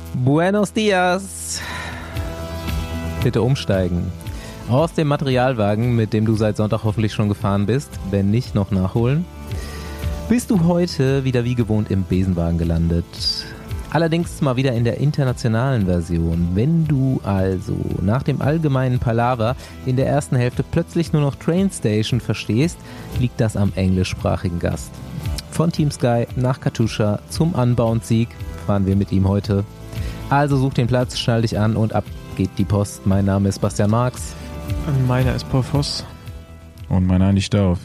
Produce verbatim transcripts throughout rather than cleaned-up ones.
Buenos dias. Bitte umsteigen. Aus dem Materialwagen, mit dem du seit Sonntag hoffentlich schon gefahren bist, wenn nicht, noch nachholen. Bist du heute wieder wie gewohnt im Besenwagen gelandet. Allerdings mal wieder in der internationalen Version. Wenn du also nach dem allgemeinen Palaver in der ersten Hälfte plötzlich nur noch Train Station verstehst, liegt das am englischsprachigen Gast. Von Team Sky nach Katusha zum Unbound-Sieg fahren wir mit ihm heute. Also such den Platz, schnall dich an und ab geht die Post. Mein Name ist Bastian Marx. Meiner ist Paul Voss. Und meiner Andi Stauf.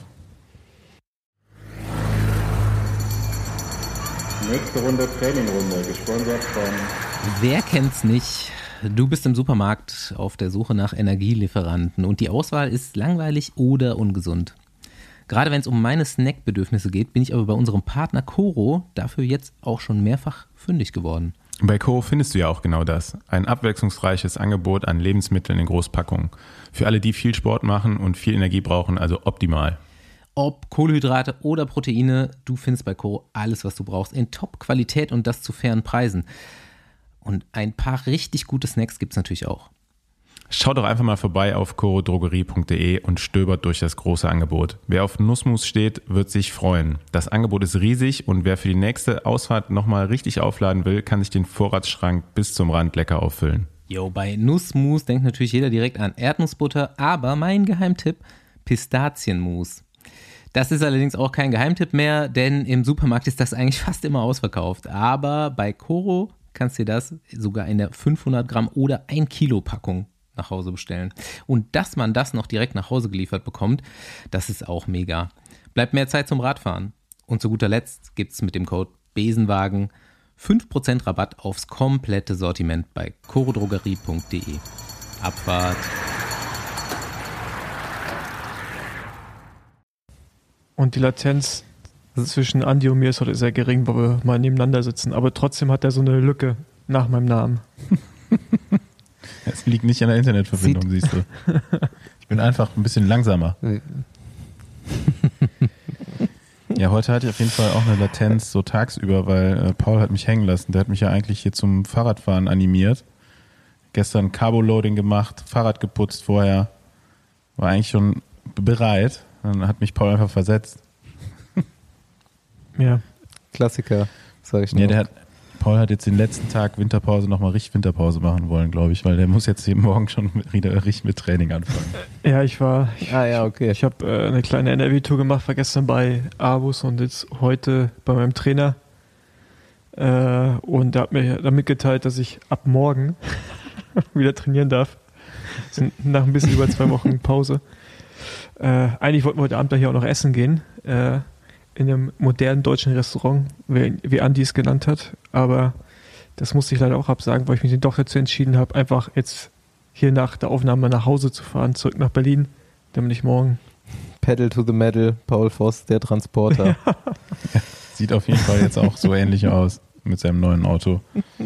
Nächste Runde Trainingrunde, gesponsert von... Wer kennt's nicht? Du bist im Supermarkt auf der Suche nach Energielieferanten und die Auswahl ist langweilig oder ungesund. Gerade wenn es um meine Snackbedürfnisse geht, bin ich aber bei unserem Partner Coro dafür jetzt auch schon mehrfach fündig geworden. Bei Coro findest du ja auch genau das. Ein abwechslungsreiches Angebot an Lebensmitteln in Großpackungen. Für alle, die viel Sport machen und viel Energie brauchen, also optimal. Ob Kohlenhydrate oder Proteine, du findest bei Coro alles, was du brauchst, in Top-Qualität und das zu fairen Preisen. Und ein paar richtig gute Snacks gibt es natürlich auch. Schau doch einfach mal vorbei auf coro drogerie punkt de und stöbert durch das große Angebot. Wer auf Nussmus steht, wird sich freuen. Das Angebot ist riesig und wer für die nächste Ausfahrt nochmal richtig aufladen will, kann sich den Vorratsschrank bis zum Rand lecker auffüllen. Jo, bei Nussmus denkt natürlich jeder direkt an Erdnussbutter, aber mein Geheimtipp, Pistazienmus. Das ist allerdings auch kein Geheimtipp mehr, denn im Supermarkt ist das eigentlich fast immer ausverkauft. Aber bei Coro kannst du dir das sogar in der fünfhundert Gramm oder ein Kilo Packung nach Hause bestellen. Und dass man das noch direkt nach Hause geliefert bekommt, das ist auch mega. Bleibt mehr Zeit zum Radfahren. Und zu guter Letzt gibt es mit dem Code Besenwagen fünf Prozent Rabatt aufs komplette Sortiment bei coro drogerie punkt de. Abfahrt. Und die Latenz zwischen Andi und mir ist heute sehr gering, weil wir mal nebeneinander sitzen. Aber trotzdem hat er so eine Lücke nach meinem Namen. Es liegt nicht an der Internetverbindung, Sieht. siehst du. Ich bin einfach ein bisschen langsamer. Ja, heute hatte ich auf jeden Fall auch eine Latenz so tagsüber, weil äh, Paul hat mich hängen lassen. Der hat mich ja eigentlich hier zum Fahrradfahren animiert. Gestern Carbo-Loading gemacht, Fahrrad geputzt vorher. War eigentlich schon bereit. Dann hat mich Paul einfach versetzt. Ja. Klassiker, sag ich nur. Ja, der hat, Paul hat jetzt den letzten Tag Winterpause nochmal richtig Winterpause machen wollen, glaube ich, weil der muss jetzt hier morgen schon wieder richtig mit Training anfangen. Ja, ich war. Ich, ah, ja, okay. Ich habe äh, eine kleine N R W-Tour gemacht, war gestern bei Abus und jetzt heute bei meinem Trainer. Äh, und der hat mir dann mitgeteilt, dass ich ab morgen wieder trainieren darf. Sind nach ein bisschen über zwei Wochen Pause. Äh, eigentlich wollten wir heute Abend da hier auch noch essen gehen, äh, in einem modernen deutschen Restaurant, wie, wie Andi es genannt hat, aber das musste ich leider auch absagen, weil ich mich doch dazu entschieden habe, einfach jetzt hier nach der Aufnahme nach Hause zu fahren, zurück nach Berlin, damit ich morgen... Pedal to the Metal, Paul Voss, der Transporter. Ja. Sieht auf jeden Fall jetzt auch so ähnlich aus mit seinem neuen Auto.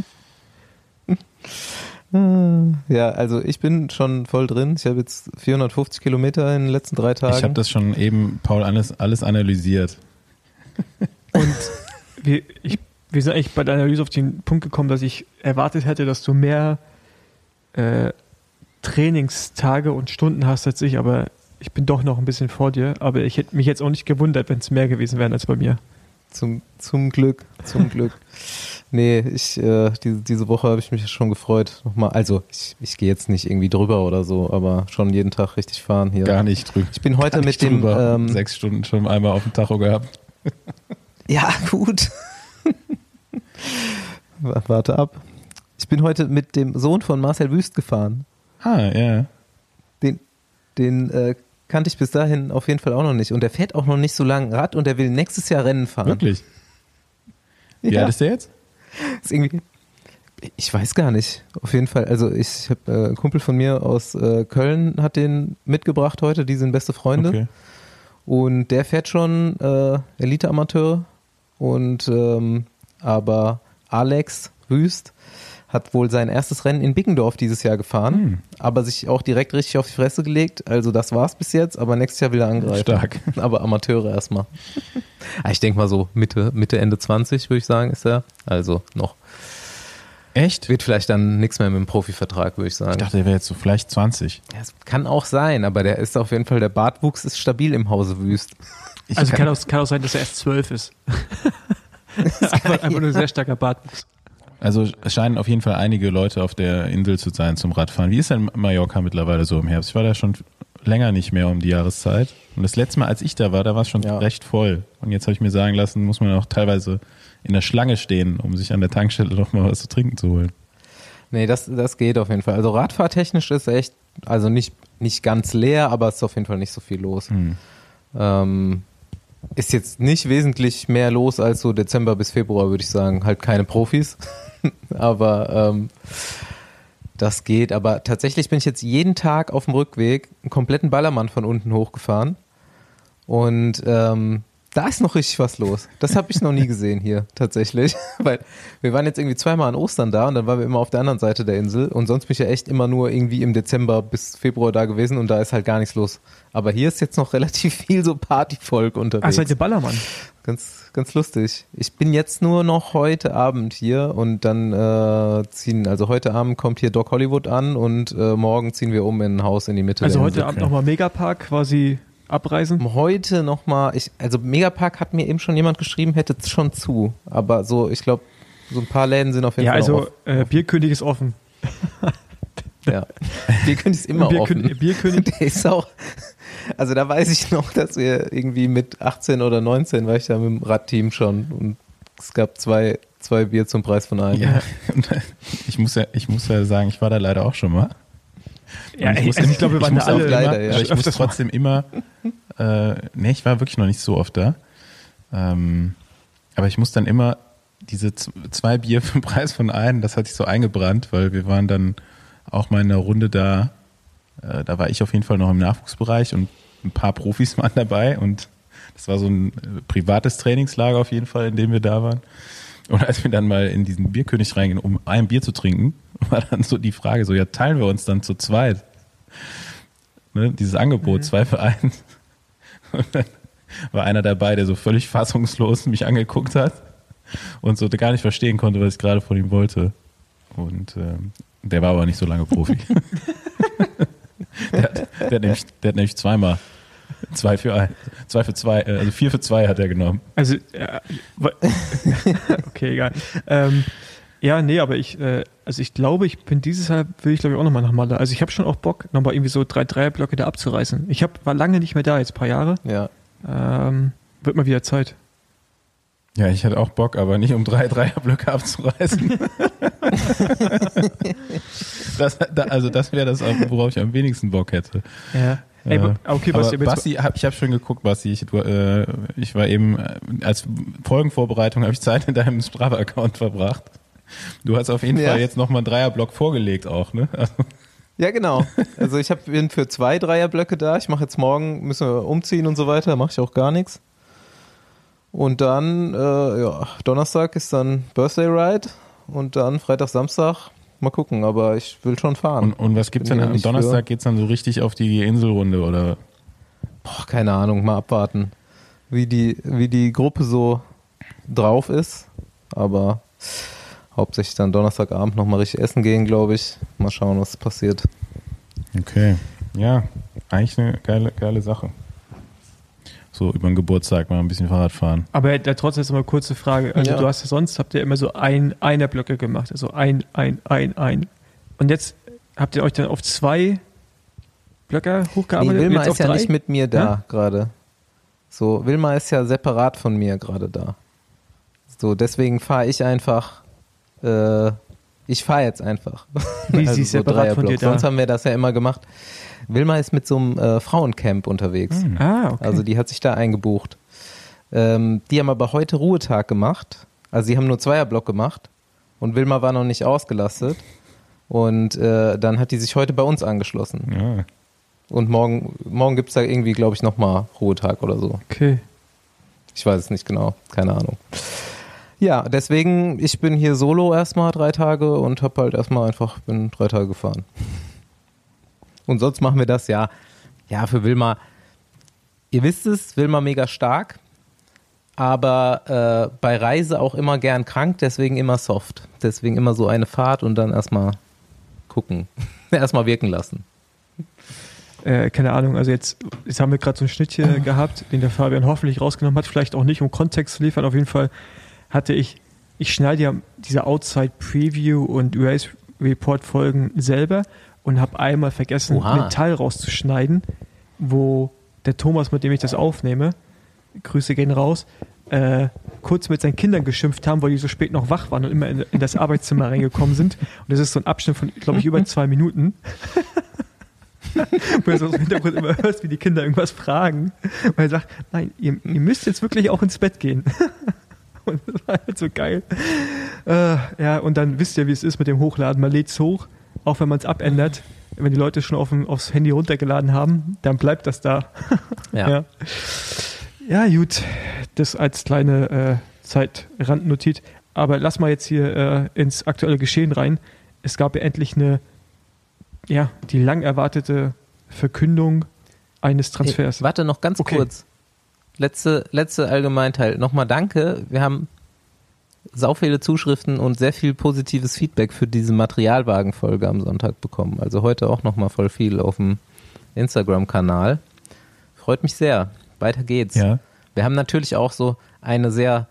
Ja, also ich bin schon voll drin. Ich habe jetzt vierhundertfünfzig Kilometer in den letzten drei Tagen. Ich habe das schon eben, Paul, alles, alles analysiert. Und wir, ich, wir sind eigentlich bei der Analyse auf den Punkt gekommen, dass ich erwartet hätte, dass du mehr äh, Trainingstage und Stunden hast als ich, aber ich bin doch noch ein bisschen vor dir. Aber ich hätte mich jetzt auch nicht gewundert, wenn es mehr gewesen wären als bei mir. Zum, zum Glück, zum Glück. Nee, ich, äh, diese, diese Woche habe ich mich schon gefreut. Nochmal, also ich, ich gehe jetzt nicht irgendwie drüber oder so, aber schon jeden Tag richtig fahren hier. Gar nicht drüber. Ich bin heute mit dem... Ähm, sechs Stunden schon einmal auf dem Tacho gehabt. Ja, gut. Warte ab. Ich bin heute mit dem Sohn von Marcel Wüst gefahren. Ah, ja. Den, den äh, kannte ich bis dahin auf jeden Fall auch noch nicht. Und der fährt auch noch nicht so lange Rad und der will nächstes Jahr Rennen fahren. Wirklich? Wie ja. alt ist der jetzt? Ist irgendwie, ich weiß gar nicht. Auf jeden Fall, also ich habe äh, ein Kumpel von mir aus äh, Köln hat den mitgebracht heute, die sind beste Freunde. Okay. Und der fährt schon äh, Elite-Amateur. Und ähm, aber Alex Wüst hat wohl sein erstes Rennen in Biggendorf dieses Jahr gefahren, hm. aber sich auch direkt richtig auf die Fresse gelegt. Also das war's bis jetzt, aber nächstes Jahr will er angreifen. Stark. Aber Amateure erstmal. Ich denke mal so Mitte, Mitte, Ende zwanzig, würde ich sagen, ist er. Also noch Echt? Wird vielleicht dann nichts mehr mit dem Profivertrag, würde ich sagen. Ich dachte, der wäre jetzt so vielleicht zwanzig. Ja, es kann auch sein, aber der ist auf jeden Fall, der Bartwuchs ist stabil im Hause Wüst. Ich Also kann, kann auch, kann auch sein, dass er erst zwölf ist. einfach, einfach nur ein sehr starker Bartwuchs. also es scheinen auf jeden Fall einige Leute auf der Insel zu sein zum Radfahren. Wie ist denn Mallorca mittlerweile so im Herbst? Ich war da schon länger nicht mehr um die Jahreszeit. Und das letzte Mal, als ich da war, da war es schon Ja. recht voll. Und jetzt habe ich mir sagen lassen, muss man auch teilweise in der Schlange stehen, um sich an der Tankstelle noch mal was zu trinken zu holen. Nee, das, das geht auf jeden Fall. Also radfahrtechnisch ist echt, also nicht, nicht ganz leer, aber es ist auf jeden Fall nicht so viel los. Hm. Ähm, ist jetzt nicht wesentlich mehr los als so Dezember bis Februar, würde ich sagen. Halt keine Profis, aber ähm, das geht. Aber tatsächlich bin ich jetzt jeden Tag auf dem Rückweg einen kompletten Ballermann von unten hochgefahren und ähm, da ist noch richtig was los. Das habe ich noch nie gesehen hier tatsächlich, weil wir waren jetzt irgendwie zweimal an Ostern da und dann waren wir immer auf der anderen Seite der Insel und sonst bin ich ja echt immer nur irgendwie im Dezember bis Februar da gewesen und da ist halt gar nichts los. Aber hier ist jetzt noch relativ viel so Partyvolk unterwegs. Ach, seid ihr Ballermann? Ganz, ganz lustig. Ich bin jetzt nur noch heute Abend hier und dann äh, ziehen, also heute Abend kommt hier Doc Hollywood an und äh, morgen ziehen wir um in ein Haus in die Mitte Also der heute Insel. Abend nochmal Megapark quasi abreisen? Heute nochmal, ich, also Megapark hat mir eben schon jemand geschrieben, hätte schon zu, aber so, ich glaube, so ein paar Läden sind auf jeden Ja, Fall also noch äh, Bierkönig ist offen. offen. Ja. Bierkönig ist immer Bierkönig, offen. Bierkönig, Der ist auch, also da weiß ich noch, dass wir irgendwie mit achtzehn oder neunzehn war ich da mit dem Radteam schon und es gab zwei, zwei Bier zum Preis von einem. Ja, und ich muss ja, ich muss ja sagen, ich war da leider auch schon mal. ja, Und ey, muss- also ich glaube, wir waren muss da alle auch leider, immer, ja. aber ich muss öfters mal. trotzdem immer, äh, nee, ich war wirklich noch nicht so oft da. Ähm, aber ich muss dann immer diese z- zwei Bier für den Preis von einem, das hat sich so eingebrannt, weil wir waren dann auch mal in einer Runde da, äh, da war ich auf jeden Fall noch im Nachwuchsbereich und ein paar Profis waren dabei und das war so ein äh, privates Trainingslager auf jeden Fall, in dem wir da waren. Und als wir dann mal in diesen Bierkönig reingehen, um ein Bier zu trinken, war dann so die Frage, so ja, teilen wir uns dann zu zweit. Ne, dieses Angebot, Mhm. zwei für eins. Und dann war einer dabei, der so völlig fassungslos mich angeguckt hat und so gar nicht verstehen konnte, was ich gerade von ihm wollte. Und ähm, der war aber nicht so lange Profi. der, hat, der, hat nämlich, der hat nämlich zweimal zwei für ein, zwei für zwei, äh, also vier für zwei hat er genommen. Also, ja, wa- okay, egal. Ähm, ja, nee, aber ich, äh, also ich glaube, ich bin dieses Jahr, will ich glaube ich auch nochmal nach Malle. Also ich habe schon auch Bock, nochmal irgendwie so drei Dreierblöcke da abzureißen. Ich hab, war lange nicht mehr da, jetzt ein paar Jahre. Ja. Ähm, wird mal wieder Zeit. Ja, ich hatte auch Bock, aber nicht um drei Dreierblöcke abzureißen. das, da, also das wäre das, worauf ich am wenigsten Bock hätte. Ja. Ey, Äh, ba- okay, aber Basti, aber jetzt- Basti, hab, ich habe schon geguckt, Basti. Ich, du, äh, ich war eben, äh, als Folgenvorbereitung habe ich Zeit in deinem Strava-Account verbracht. Du hast auf jeden Ja. Fall jetzt nochmal einen Dreierblock vorgelegt auch, ne? Also, Ja, genau. Also ich hab, bin für zwei Dreierblöcke da. Ich mache jetzt morgen, müssen wir umziehen und so weiter, mache ich auch gar nichts. Und dann, äh, ja, Donnerstag ist dann Birthday Ride und dann Freitag, Samstag, mal gucken, aber ich will schon fahren. und, und was gibt's Bin dann hier am nicht Donnerstag? Geht's dann so richtig auf die Inselrunde oder? Boah, keine Ahnung, mal abwarten, wie die, wie die Gruppe so drauf ist. Aber hauptsächlich dann Donnerstagabend nochmal richtig essen gehen, glaube ich. Mal schauen, was passiert. Okay, ja, eigentlich eine geile, geile Sache. So über den Geburtstag mal ein bisschen Fahrrad fahren. aber da trotzdem jetzt noch mal eine kurze Frage. Also Ja. du hast ja sonst, habt ihr immer so ein Einerblöcke gemacht. Also ein, ein, ein, ein. Und jetzt habt ihr euch dann auf zwei Blöcke Nee, hochgearbeitet? Wilma jetzt ist ja drei? nicht mit mir da Ja? gerade. So, Wilma ist ja separat von mir gerade da. So, deswegen fahre ich einfach, äh, ich fahre jetzt einfach. Wie, sie ist separat von dir Dreierblock. da? Sonst haben wir das ja immer gemacht. Wilma ist mit so einem äh, Frauencamp unterwegs. Hm. Ah, okay. Also die hat sich da eingebucht. Ähm, die haben aber heute Ruhetag gemacht. Also sie haben nur Zweierblock gemacht und Wilma war noch nicht ausgelastet. Und äh, dann hat die sich heute bei uns angeschlossen. Ja. Und morgen, morgen gibt es da irgendwie, glaube ich, nochmal Ruhetag oder so. okay. Ich weiß es nicht genau, keine Ahnung. Ja, deswegen, ich bin hier solo erstmal drei Tage und habe halt erstmal einfach, bin drei Tage gefahren. Und sonst machen wir das ja, ja, für Wilma, ihr wisst es, Wilma mega stark, aber äh, bei Reise auch immer gern krank, deswegen immer soft. Deswegen immer so eine Fahrt und dann erstmal gucken. erstmal wirken lassen. Äh, keine Ahnung, also jetzt, jetzt haben wir gerade so ein Schnitt hier gehabt, den der Fabian hoffentlich rausgenommen hat, vielleicht auch nicht, um Kontext zu liefern. Auf jeden Fall hatte ich, ich schneide ja diese Outside Preview und Race Report Folgen selber und habe einmal vergessen, Oha. einen Teil rauszuschneiden, wo der Thomas, mit dem ich das aufnehme, Grüße gehen raus, äh, kurz mit seinen Kindern geschimpft haben, weil die so spät noch wach waren und immer in, in das Arbeitszimmer reingekommen sind. Und das ist so ein Abschnitt von, glaube ich, über zwei Minuten. Wo du so im Hintergrund immer hörst, wie die Kinder irgendwas fragen. Weil er sagt, nein, ihr, ihr müsst jetzt wirklich auch ins Bett gehen. Und das war halt so geil. Äh, ja, und dann wisst ihr, wie es ist mit dem Hochladen. Man lädt es hoch, auch wenn man es abändert. Wenn die Leute schon auf dem, aufs Handy runtergeladen haben, dann bleibt das da. Ja. ja. Ja, gut. Das als kleine äh, Zeitrandnotiz. Aber lass mal jetzt hier äh, ins aktuelle Geschehen rein. Es gab ja endlich eine Ja, die lang erwartete Verkündung eines Transfers. Hey, warte noch ganz okay. kurz. Letzte, letzte Allgemeinteil. Nochmal danke. Wir haben sau viele Zuschriften und sehr viel positives Feedback für diese Materialwagen-Folge am Sonntag bekommen. Also heute auch nochmal voll viel auf dem Instagram-Kanal. Freut mich sehr. Weiter geht's. Ja. Wir haben natürlich auch so eine sehr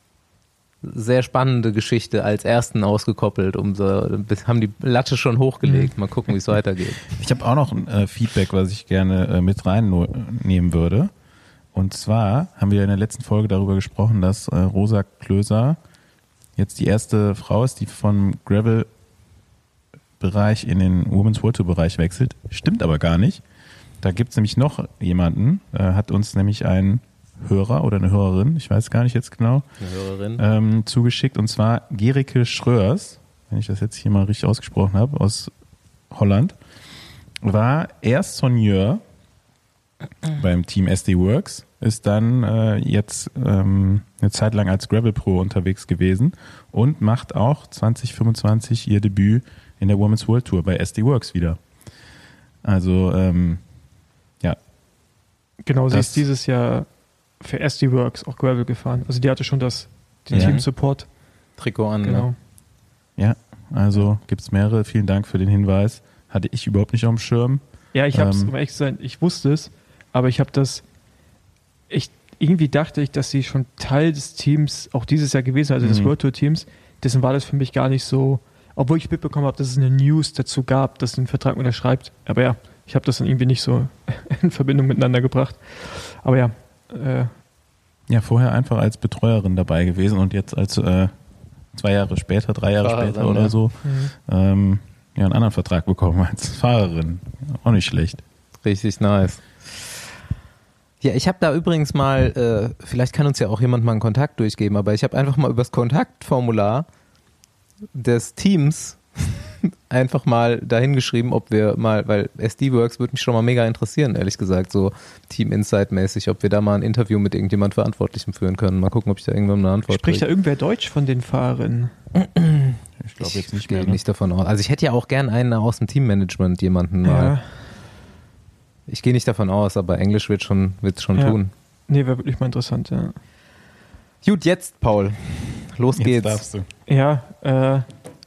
sehr spannende Geschichte als ersten ausgekoppelt, um so, haben die Latte schon hochgelegt. Mal gucken, wie es weitergeht. Ich habe auch noch ein äh, Feedback, was ich gerne äh, mit reinnehmen würde. Und zwar haben wir in der letzten Folge darüber gesprochen, dass äh, Rosa Klöser jetzt die erste Frau ist, die vom Gravel-Bereich in den Women's World Tour-Bereich wechselt. Stimmt aber gar nicht. Da gibt es nämlich noch jemanden, äh, hat uns nämlich ein Hörer oder eine Hörerin, ich weiß gar nicht jetzt genau, eine Hörerin. Ähm, zugeschickt, und zwar Gerike Schröers, wenn ich das jetzt hier mal richtig ausgesprochen habe, aus Holland, war erst Soigneur beim Team S D Works, ist dann äh, jetzt ähm, eine Zeit lang als Gravel Pro unterwegs gewesen und macht auch zwanzig fünfundzwanzig ihr Debüt in der Women's World Tour bei S D Works wieder. Also, ähm, ja. Genau, sie das, ist dieses Jahr für S D Works auch Gravel gefahren. Also die hatte schon das, den ja. Team-Support. Trikot an, Genau. ne? Ja, also gibt es mehrere. Vielen Dank für den Hinweis. Hatte ich überhaupt nicht auf dem Schirm. Ja, ich habe es, Ähm, um ehrlich zu sein, ich wusste es, aber ich habe das, ich, irgendwie dachte ich, dass sie schon Teil des Teams auch dieses Jahr gewesen, also des Mhm. World Tour Teams. Deswegen war das für mich gar nicht so, obwohl ich mitbekommen habe, dass es eine News dazu gab, dass sie einen Vertrag unterschreibt. Aber ja, ich habe das dann irgendwie nicht so in Verbindung miteinander gebracht. Aber ja, Äh, ja, vorher einfach als Betreuerin dabei gewesen und jetzt als äh, zwei Jahre später, drei Jahre Fahrerin, später oder ja. so, mhm. ähm, ja, einen anderen Vertrag bekommen als Fahrerin. Auch nicht schlecht. Richtig nice. Ja, ich habe da übrigens mal, äh, vielleicht kann uns ja auch jemand mal einen Kontakt durchgeben, aber ich habe einfach mal übers Kontaktformular des Teams einfach mal dahin geschrieben, ob wir mal, weil S D Works würde mich schon mal mega interessieren, ehrlich gesagt, so Team Insight-mäßig, ob wir da mal ein Interview mit irgendjemand Verantwortlichem führen können. Mal gucken, ob ich da irgendwann eine Antwort Spricht da kriege. irgendwer Deutsch von den Fahrerinnen? Ich glaube jetzt nicht gehe mehr. Ne? nicht davon aus. Also ich hätte ja auch gern einen aus dem Teammanagement, jemanden mal. Ja. Ich gehe nicht davon aus, aber Englisch wird schon, wird's schon Ja. tun. Nee, wäre wirklich mal interessant, ja. Gut, jetzt, Paul. Los Jetzt geht's. darfst du. Ja, äh,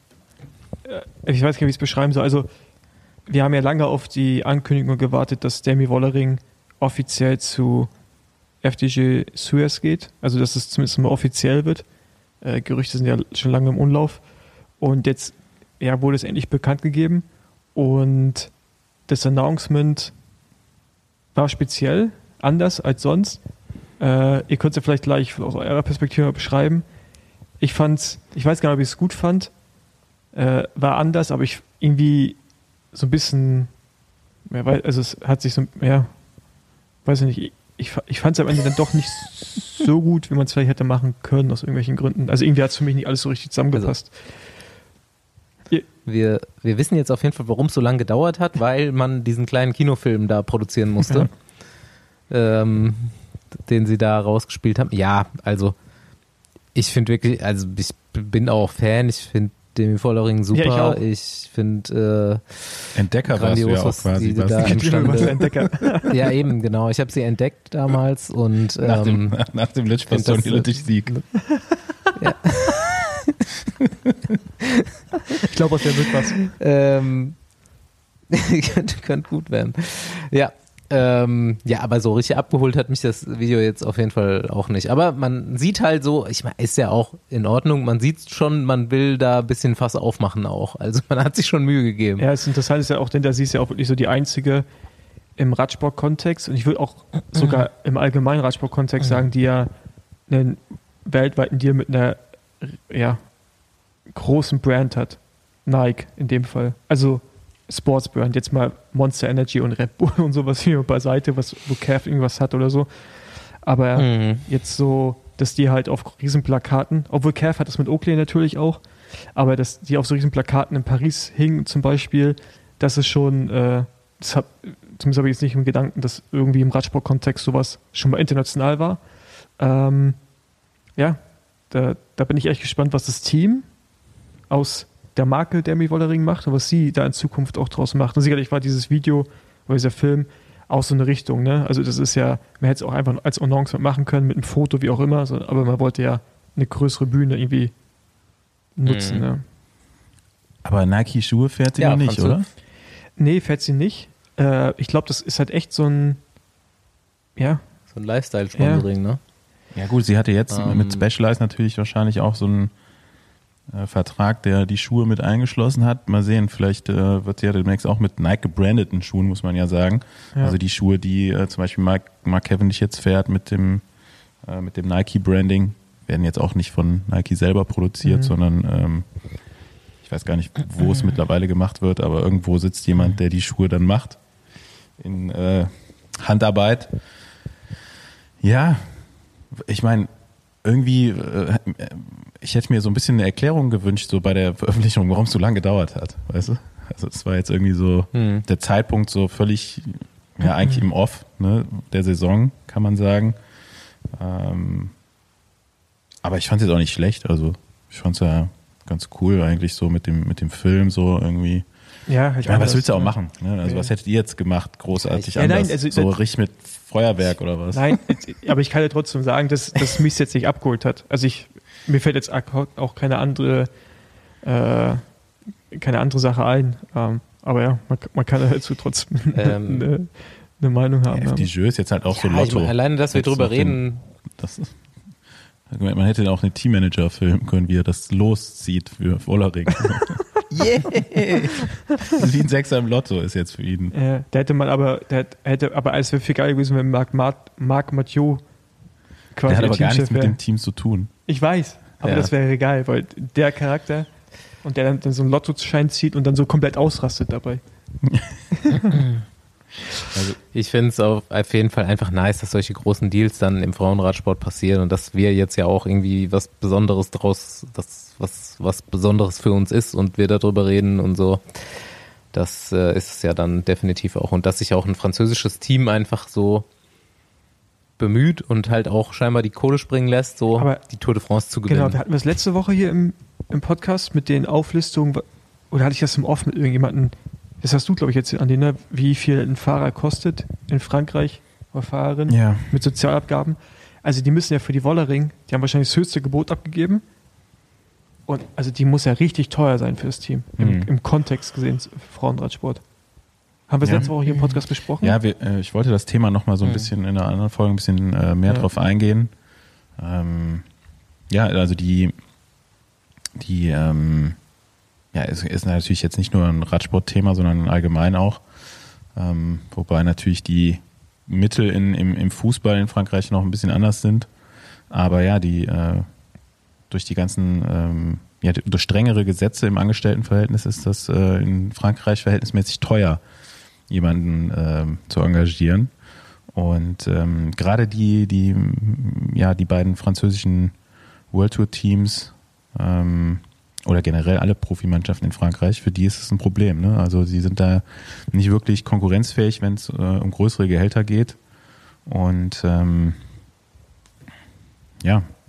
ich weiß gar nicht, wie ich es beschreiben soll. Also, wir haben ja lange auf die Ankündigung gewartet, dass Demi Wollering offiziell zu F D J Suez geht. Also, dass es zumindest mal offiziell wird. Äh, Gerüchte sind ja schon lange im Umlauf. Und jetzt ja, wurde es endlich bekannt gegeben. Und das Announcement war speziell, anders als sonst. Äh, ihr könnt es ja vielleicht gleich aus eurer Perspektive beschreiben. Ich fand's, ich weiß gar nicht, ob ich es gut fand. Äh, war anders, aber ich irgendwie so ein bisschen, ja, weil, also es hat sich so, ja, weiß ich nicht, ich, ich fand es am Ende dann doch nicht so gut, wie man es vielleicht hätte machen können, aus irgendwelchen Gründen. Also irgendwie hat es für mich nicht alles so richtig zusammengepasst. Also, wir, wir wissen jetzt auf jeden Fall, warum es so lange gedauert hat, weil man diesen kleinen Kinofilm da produzieren musste, ja. ähm, den sie da rausgespielt haben. Ja, also ich finde wirklich, also ich bin auch Fan, ich finde Demi Vollering super. Ja, ich auch. Ich finde äh, Entdecker warst du ja auch quasi. die warst da du- imstande, Entdecker. ja, eben, genau. Ich habe sie entdeckt damals und nach ähm, dem, nach dem Litschpaston find das- Sieg. Ich glaube, aus der wird was. ähm, könnte, könnte gut werden. Ja. Ähm, ja, aber so richtig abgeholt hat mich das Video jetzt auf jeden Fall auch nicht. Aber man sieht halt so, ich meine, ist ja auch in Ordnung, man sieht schon, man will da ein bisschen Fass aufmachen auch. Also man hat sich schon Mühe gegeben. Ja, das Interessante ist ja auch, denn da sie ist ja auch wirklich so die einzige im Radsport-Kontext und ich würde auch sogar im allgemeinen Radsport-Kontext sagen, die ja einen weltweiten Deal mit einer ja, großen Brand hat. Nike in dem Fall. Also Sportsbrand, jetzt mal Monster Energy und Red Bull und sowas hier beiseite, was, wo Cav irgendwas hat oder so. Aber Mhm. jetzt so, dass die halt auf riesen Plakaten, obwohl Cav hat das mit Oakley natürlich auch, aber dass die auf so riesen Plakaten in Paris hingen zum Beispiel, das ist schon, äh, das hab, zumindest habe ich jetzt nicht im Gedanken, dass irgendwie im Radsport-Kontext sowas schon mal international war. Ähm, ja, da, da bin ich echt gespannt, was das Team aus der Marke Demi Vollering macht und was sie da in Zukunft auch draus macht. Und sicherlich war dieses Video oder dieser Film auch so eine Richtung, ne? Also das ist ja, man hätte es auch einfach als Announcement machen können, mit einem Foto, wie auch immer, so, aber man wollte ja eine größere Bühne irgendwie nutzen, Mhm. ne? Aber Nike-Schuhe fährt sie Ja, noch nicht, Franzö- oder? Nee, fährt sie nicht. Äh, ich glaube, das ist halt echt so ein, ja, So ein Lifestyle-Sponsoring, ne? Ja gut, sie hatte jetzt Ähm. mit Specialized natürlich wahrscheinlich auch so einen äh, Vertrag, der die Schuhe mit eingeschlossen hat. Mal sehen, vielleicht äh, wird sie ja demnächst auch mit Nike gebrandeten Schuhen, muss man ja sagen. Ja. Also die Schuhe, die äh, zum Beispiel Mark, Mark Cavendish jetzt fährt mit dem, äh, mit dem Nike-Branding, werden jetzt auch nicht von Nike selber produziert, Mhm. sondern ähm, ich weiß gar nicht, wo es mittlerweile gemacht wird, aber irgendwo sitzt jemand, der die Schuhe dann macht in äh, Handarbeit. Ja, ich meine, irgendwie, äh, ich hätte mir so ein bisschen eine Erklärung gewünscht, so bei der Veröffentlichung, warum es so lange gedauert hat, weißt du? Also es war jetzt irgendwie so Hm. der Zeitpunkt so völlig, ja eigentlich im Off, ne, der Saison, kann man sagen. Ähm, aber ich fand es jetzt auch nicht schlecht, also ich fand es ja ganz cool eigentlich so mit dem, mit dem Film so irgendwie. ja, halt Ich meine, was anders, willst du auch ne? machen? Ne? Also Ja. was hättet ihr jetzt gemacht, großartig Ja, nein, anders? also so das- richtig mit Feuerwerk oder was? Nein, aber ich kann ja trotzdem sagen, dass, dass mich jetzt nicht abgeholt hat. Also ich, mir fällt jetzt auch keine andere, äh, keine andere Sache ein. Ähm, aber ja, man, man kann dazu trotzdem Ähm. eine, eine Meinung haben. F D Ja. Jeux ist jetzt halt auch so Ja, ich Lotto. meine, alleine, dass wir Jetzt drüber noch den- reden, Das ist, man hätte auch einen Teammanager filmen können, wie er das loszieht für Vollering. yeah. Wie ein Sechser im Lotto ist jetzt für ihn. Ja, da hätte man aber, der hätte, aber es wäre viel geil gewesen, wenn Marc, Marc, Marc Mathieu quasi Der hat der aber gar nichts Teamchef mit wäre. dem Team zu tun. Ich weiß, aber Ja. das wäre geil, weil der Charakter und der dann, dann so einen Lottoschein zieht und dann so komplett ausrastet dabei. Also, Ich finde es auf, auf jeden Fall einfach nice, dass solche großen Deals dann im Frauenradsport passieren und dass wir jetzt ja auch irgendwie was Besonderes draus, das was was Besonderes für uns ist und wir darüber reden und so. Das äh, ist es ja dann definitiv auch. Und dass sich auch ein französisches Team einfach so bemüht und halt auch scheinbar die Kohle springen lässt, so Aber- die Tour de France zu gewinnen. Genau, wir hatten das letzte Woche hier im, im Podcast mit den Auflistungen, oder hatte ich das im Off mit irgendjemandem, das hast du, glaube ich, jetzt an den, wie viel ein Fahrer kostet in Frankreich oder Fahrerin ja. mit Sozialabgaben. Also die müssen ja für die Wollering, die haben wahrscheinlich das höchste Gebot abgegeben. Und also die muss ja richtig teuer sein für das Team, im, Mhm. im Kontext gesehen, Frauenradsport. Haben wir es Ja. letzte Woche hier im Podcast besprochen? Ja, wir, äh, ich wollte das Thema nochmal so ein Mhm. bisschen in einer anderen Folge ein bisschen äh, mehr Ja. drauf eingehen. Ähm, ja, also die, die, ähm, ja, es ist natürlich jetzt nicht nur ein Radsportthema, sondern allgemein auch. Ähm, wobei natürlich die Mittel in, im, im Fußball in Frankreich noch ein bisschen anders sind. Aber ja, die äh, durch die ganzen, ähm, ja, durch strengere Gesetze im Angestelltenverhältnis ist das äh, in Frankreich verhältnismäßig teuer, jemanden ähm, zu engagieren. Und ähm, gerade die, die, ja, die beiden französischen World Tour Teams ähm, oder generell alle Profimannschaften in Frankreich, für die ist es ein Problem. Ne? Also sie sind da nicht wirklich konkurrenzfähig, wenn es äh, um größere Gehälter geht. Und ähm, ja,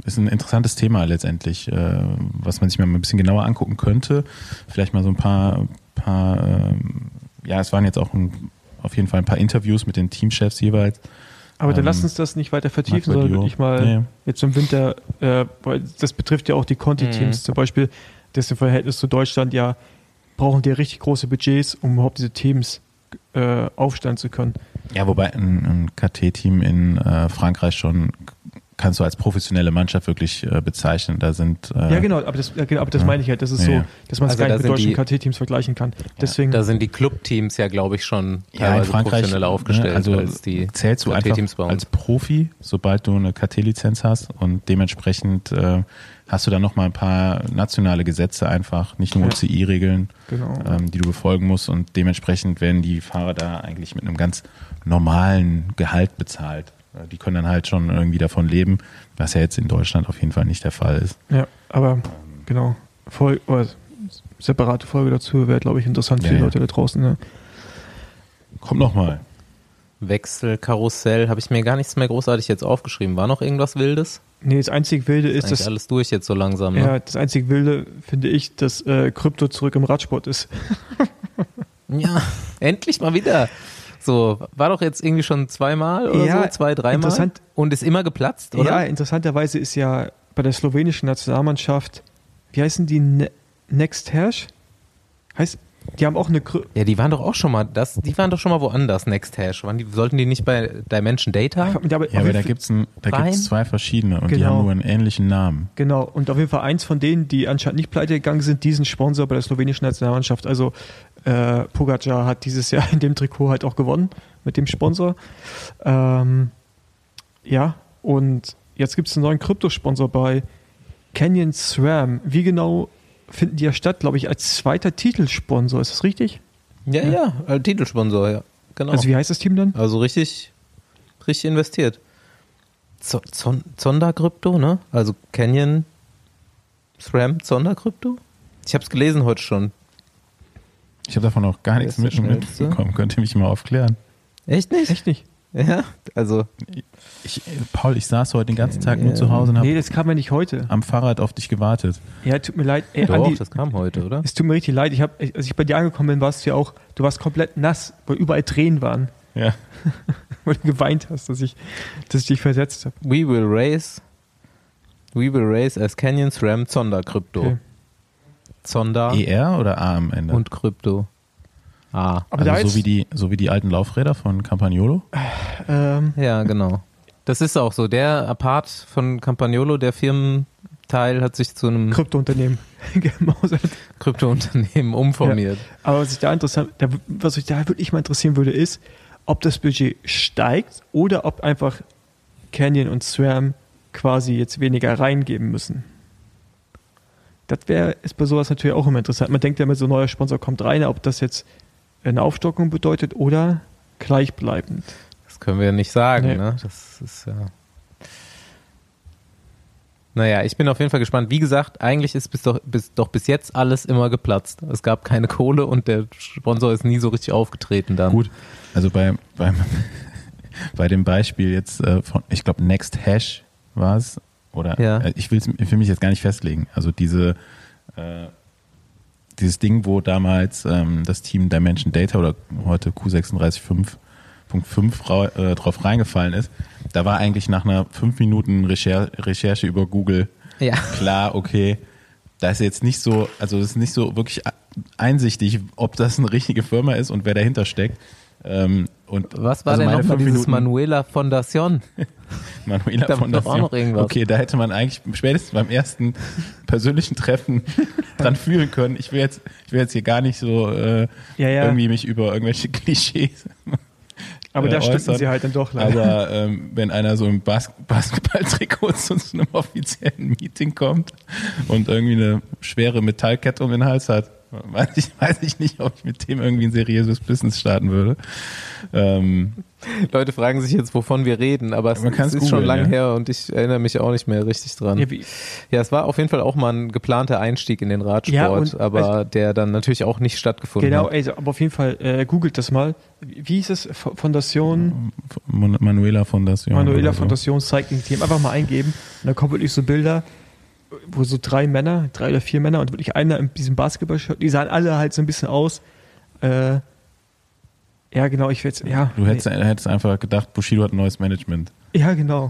ist ein interessantes Thema letztendlich, äh, was man sich mal ein bisschen genauer angucken könnte. Vielleicht mal so ein paar, paar ähm, ja, es waren jetzt auch ein, auf jeden Fall ein paar Interviews mit den Teamchefs jeweils. Aber dann Ähm, lass uns das nicht weiter vertiefen, Marc sondern Vadiot. wirklich mal Nee. jetzt im Winter, äh, weil das betrifft ja auch die Conti-Teams Mhm. zum Beispiel, das im Verhältnis zu Deutschland ja, brauchen die richtig große Budgets, um überhaupt diese Teams äh, aufstellen zu können. Ja, wobei ein, ein K T-Team in äh, Frankreich schon kannst du als professionelle Mannschaft wirklich äh, bezeichnen. Da sind äh, Ja, genau, aber das, ja, genau, aber das Ja. meine ich halt, das ist Ja, so, ja. dass man es Also gar da nicht mit sind deutschen die- K T-Teams vergleichen kann. Deswegen, Da sind die Clubteams ja, glaube ich, schon ja, in teilweise Frankreich professioneller aufgestellt ne, also als die zählst du K einfach T-Teams bei uns. als Profi, sobald du eine K T-Lizenz hast und dementsprechend äh, hast du dann noch mal ein paar nationale Gesetze einfach, nicht nur Ja. O C I-Regeln, genau. ähm, die du befolgen musst und dementsprechend werden die Fahrer da eigentlich mit einem ganz normalen Gehalt bezahlt. Äh, Die können dann halt schon irgendwie davon leben, was ja jetzt in Deutschland auf jeden Fall nicht der Fall ist. Ja, aber genau, Fol oder separate Folge dazu wäre, glaube ich, interessant für Ja, die ja. Leute da draußen. Ne? Kommt noch mal. Wechselkarussell habe ich mir gar nichts mehr großartig jetzt aufgeschrieben. War noch irgendwas Wildes? Nee, das einzig Wilde ist, Eigentlich dass alles durch jetzt so langsam. Ne? ja, das einzig Wilde finde ich, dass äh, Krypto zurück im Radsport ist. Ja, endlich mal wieder. So, war doch jetzt irgendwie schon zweimal oder Ja, so, zwei, dreimal interessant. und ist immer geplatzt, oder? Ja, interessanterweise ist ja bei der slowenischen Nationalmannschaft, wie heißen die, ne Next Hash? Heißt, die haben auch eine Krü Ja, die waren doch auch schon mal, das, die waren doch schon mal woanders, Next Hash. Waren die, sollten die nicht bei Dimension Data? aber Ja, auf aber jeden da Fall- gibt's ein, da Rein? gibt's zwei verschiedene und die Genau. haben nur einen ähnlichen Namen. Genau, und auf jeden Fall eins von denen, die anscheinend nicht pleite gegangen sind, diesen Sponsor bei der slowenischen Nationalmannschaft. Also äh, Pogacar hat dieses Jahr in dem Trikot halt auch gewonnen mit dem Sponsor. Ähm, ja, und jetzt gibt es einen neuen Kryptosponsor bei Canyon SRAM. Wie genau finden die ja statt? Glaube ich, als zweiter Titelsponsor. Ist das richtig? Ja, ja, als Titelsponsor, ja. Genau. Also wie heißt das Team dann? Also richtig, richtig investiert. Z- Zon- Zonda Krypto, ne? Also Canyon, SRAM, Zonda Krypto? Ich habe es gelesen heute schon. Ich habe davon auch gar nichts Wer ist der mit- Schnellste? mitbekommen. Könnt ihr mich mal aufklären? Echt nicht? Echt nicht? Ja, also Ich, Paul, ich saß heute den ganzen Tag nur zu Hause und habe Nee, das kam ja nicht heute. am Fahrrad auf dich gewartet. Ja, tut mir leid. Ey, doch, Andi, das kam heute, oder? es tut mir richtig leid. Ich hab, als ich bei dir angekommen bin, warst du ja auch, du warst komplett nass, weil überall Tränen waren, Ja. weil du geweint hast, dass ich, dass ich dich versetzt habe. We will race, we will race as Canyon, SRAM, Zonda Krypto. Okay. Zonda E R oder A am Ende? und Krypto. Ah, Aber da also so jetzt, wie, die, so wie die alten Laufräder von Campagnolo? ähm, ja, genau. Das ist auch so. Der Apart von Campagnolo, der Firmenteil, hat sich zu einem Kryptounternehmen gemausert. Kryptounternehmen umformiert. Aber was ich da interessant, da, was mich da wirklich mal interessieren würde, ist, ob das Budget steigt oder ob einfach Canyon und SRAM quasi jetzt weniger reingeben müssen. Das wäre, ist bei sowas natürlich auch immer interessant. Man denkt ja immer, so ein neuer Sponsor kommt rein, ob das jetzt eine Aufstockung bedeutet oder gleichbleibend. Das können wir ja nicht sagen, Nee. ne? Das ist ja. Naja, ich bin auf jeden Fall gespannt. Wie gesagt, eigentlich ist bis doch, bis, doch bis jetzt alles immer geplatzt. Es gab keine Kohle und der Sponsor ist nie so richtig aufgetreten dann. Gut, also bei, beim, bei dem Beispiel jetzt äh, von, ich glaube, Next Hash war es. Oder Ja. äh, ich, will's, ich will mich jetzt gar nicht festlegen. Also diese äh, dieses Ding, wo damals ähm, das Team Dimension Data oder heute Q sechsunddreißig fünf Punkt fünf äh, drauf reingefallen ist, da war eigentlich nach einer fünf Minuten Recher Recherche über Google Ja. klar, okay, da ist jetzt nicht so, also es ist nicht so wirklich einsichtig, ob das eine richtige Firma ist und wer dahinter steckt. Ähm, und Was war also denn meine nochmal fünf dieses Minuten- Manuela Fondación? Manuela Da war von doch auch noch irgendwas. Okay, da hätte man eigentlich spätestens beim ersten persönlichen Treffen dran fühlen können. Ich will jetzt, ich will jetzt hier gar nicht so äh, Ja, ja. irgendwie mich über irgendwelche Klischees. Aber äh, da stimmen äußern. sie halt dann doch leider. Aber ähm, wenn einer so im Bas Basketballtrikot zu einem offiziellen Meeting kommt und irgendwie eine schwere Metallkette um den Hals hat, weiß ich, weiß ich nicht, ob ich mit dem irgendwie ein seriöses Business starten würde. Ähm, Leute fragen sich jetzt, wovon wir reden, aber es, Man es kann's ist googeln, schon lange ja. her und ich erinnere mich auch nicht mehr richtig dran. Ja, Ja, wie, es war auf jeden Fall auch mal ein geplanter Einstieg in den Radsport, Ja, und- aber also- der dann natürlich auch nicht stattgefunden genau, hat. also, aber auf jeden Fall, äh, googelt das mal. Wie wie hieß es? F- Fondation, Mon- Manuela Fondation. Manuela oder so. Fondation Cycling Team. Einfach mal eingeben. Und dann kommen wirklich so Bilder, wo so drei Männer, drei oder vier Männer und wirklich einer in diesem Basketball-Shirt, die sahen alle halt so ein bisschen aus. Äh, ja, genau, ich will jetzt, ja. Du hättest, hättest einfach gedacht, Bushido hat ein neues Management. Ja, genau.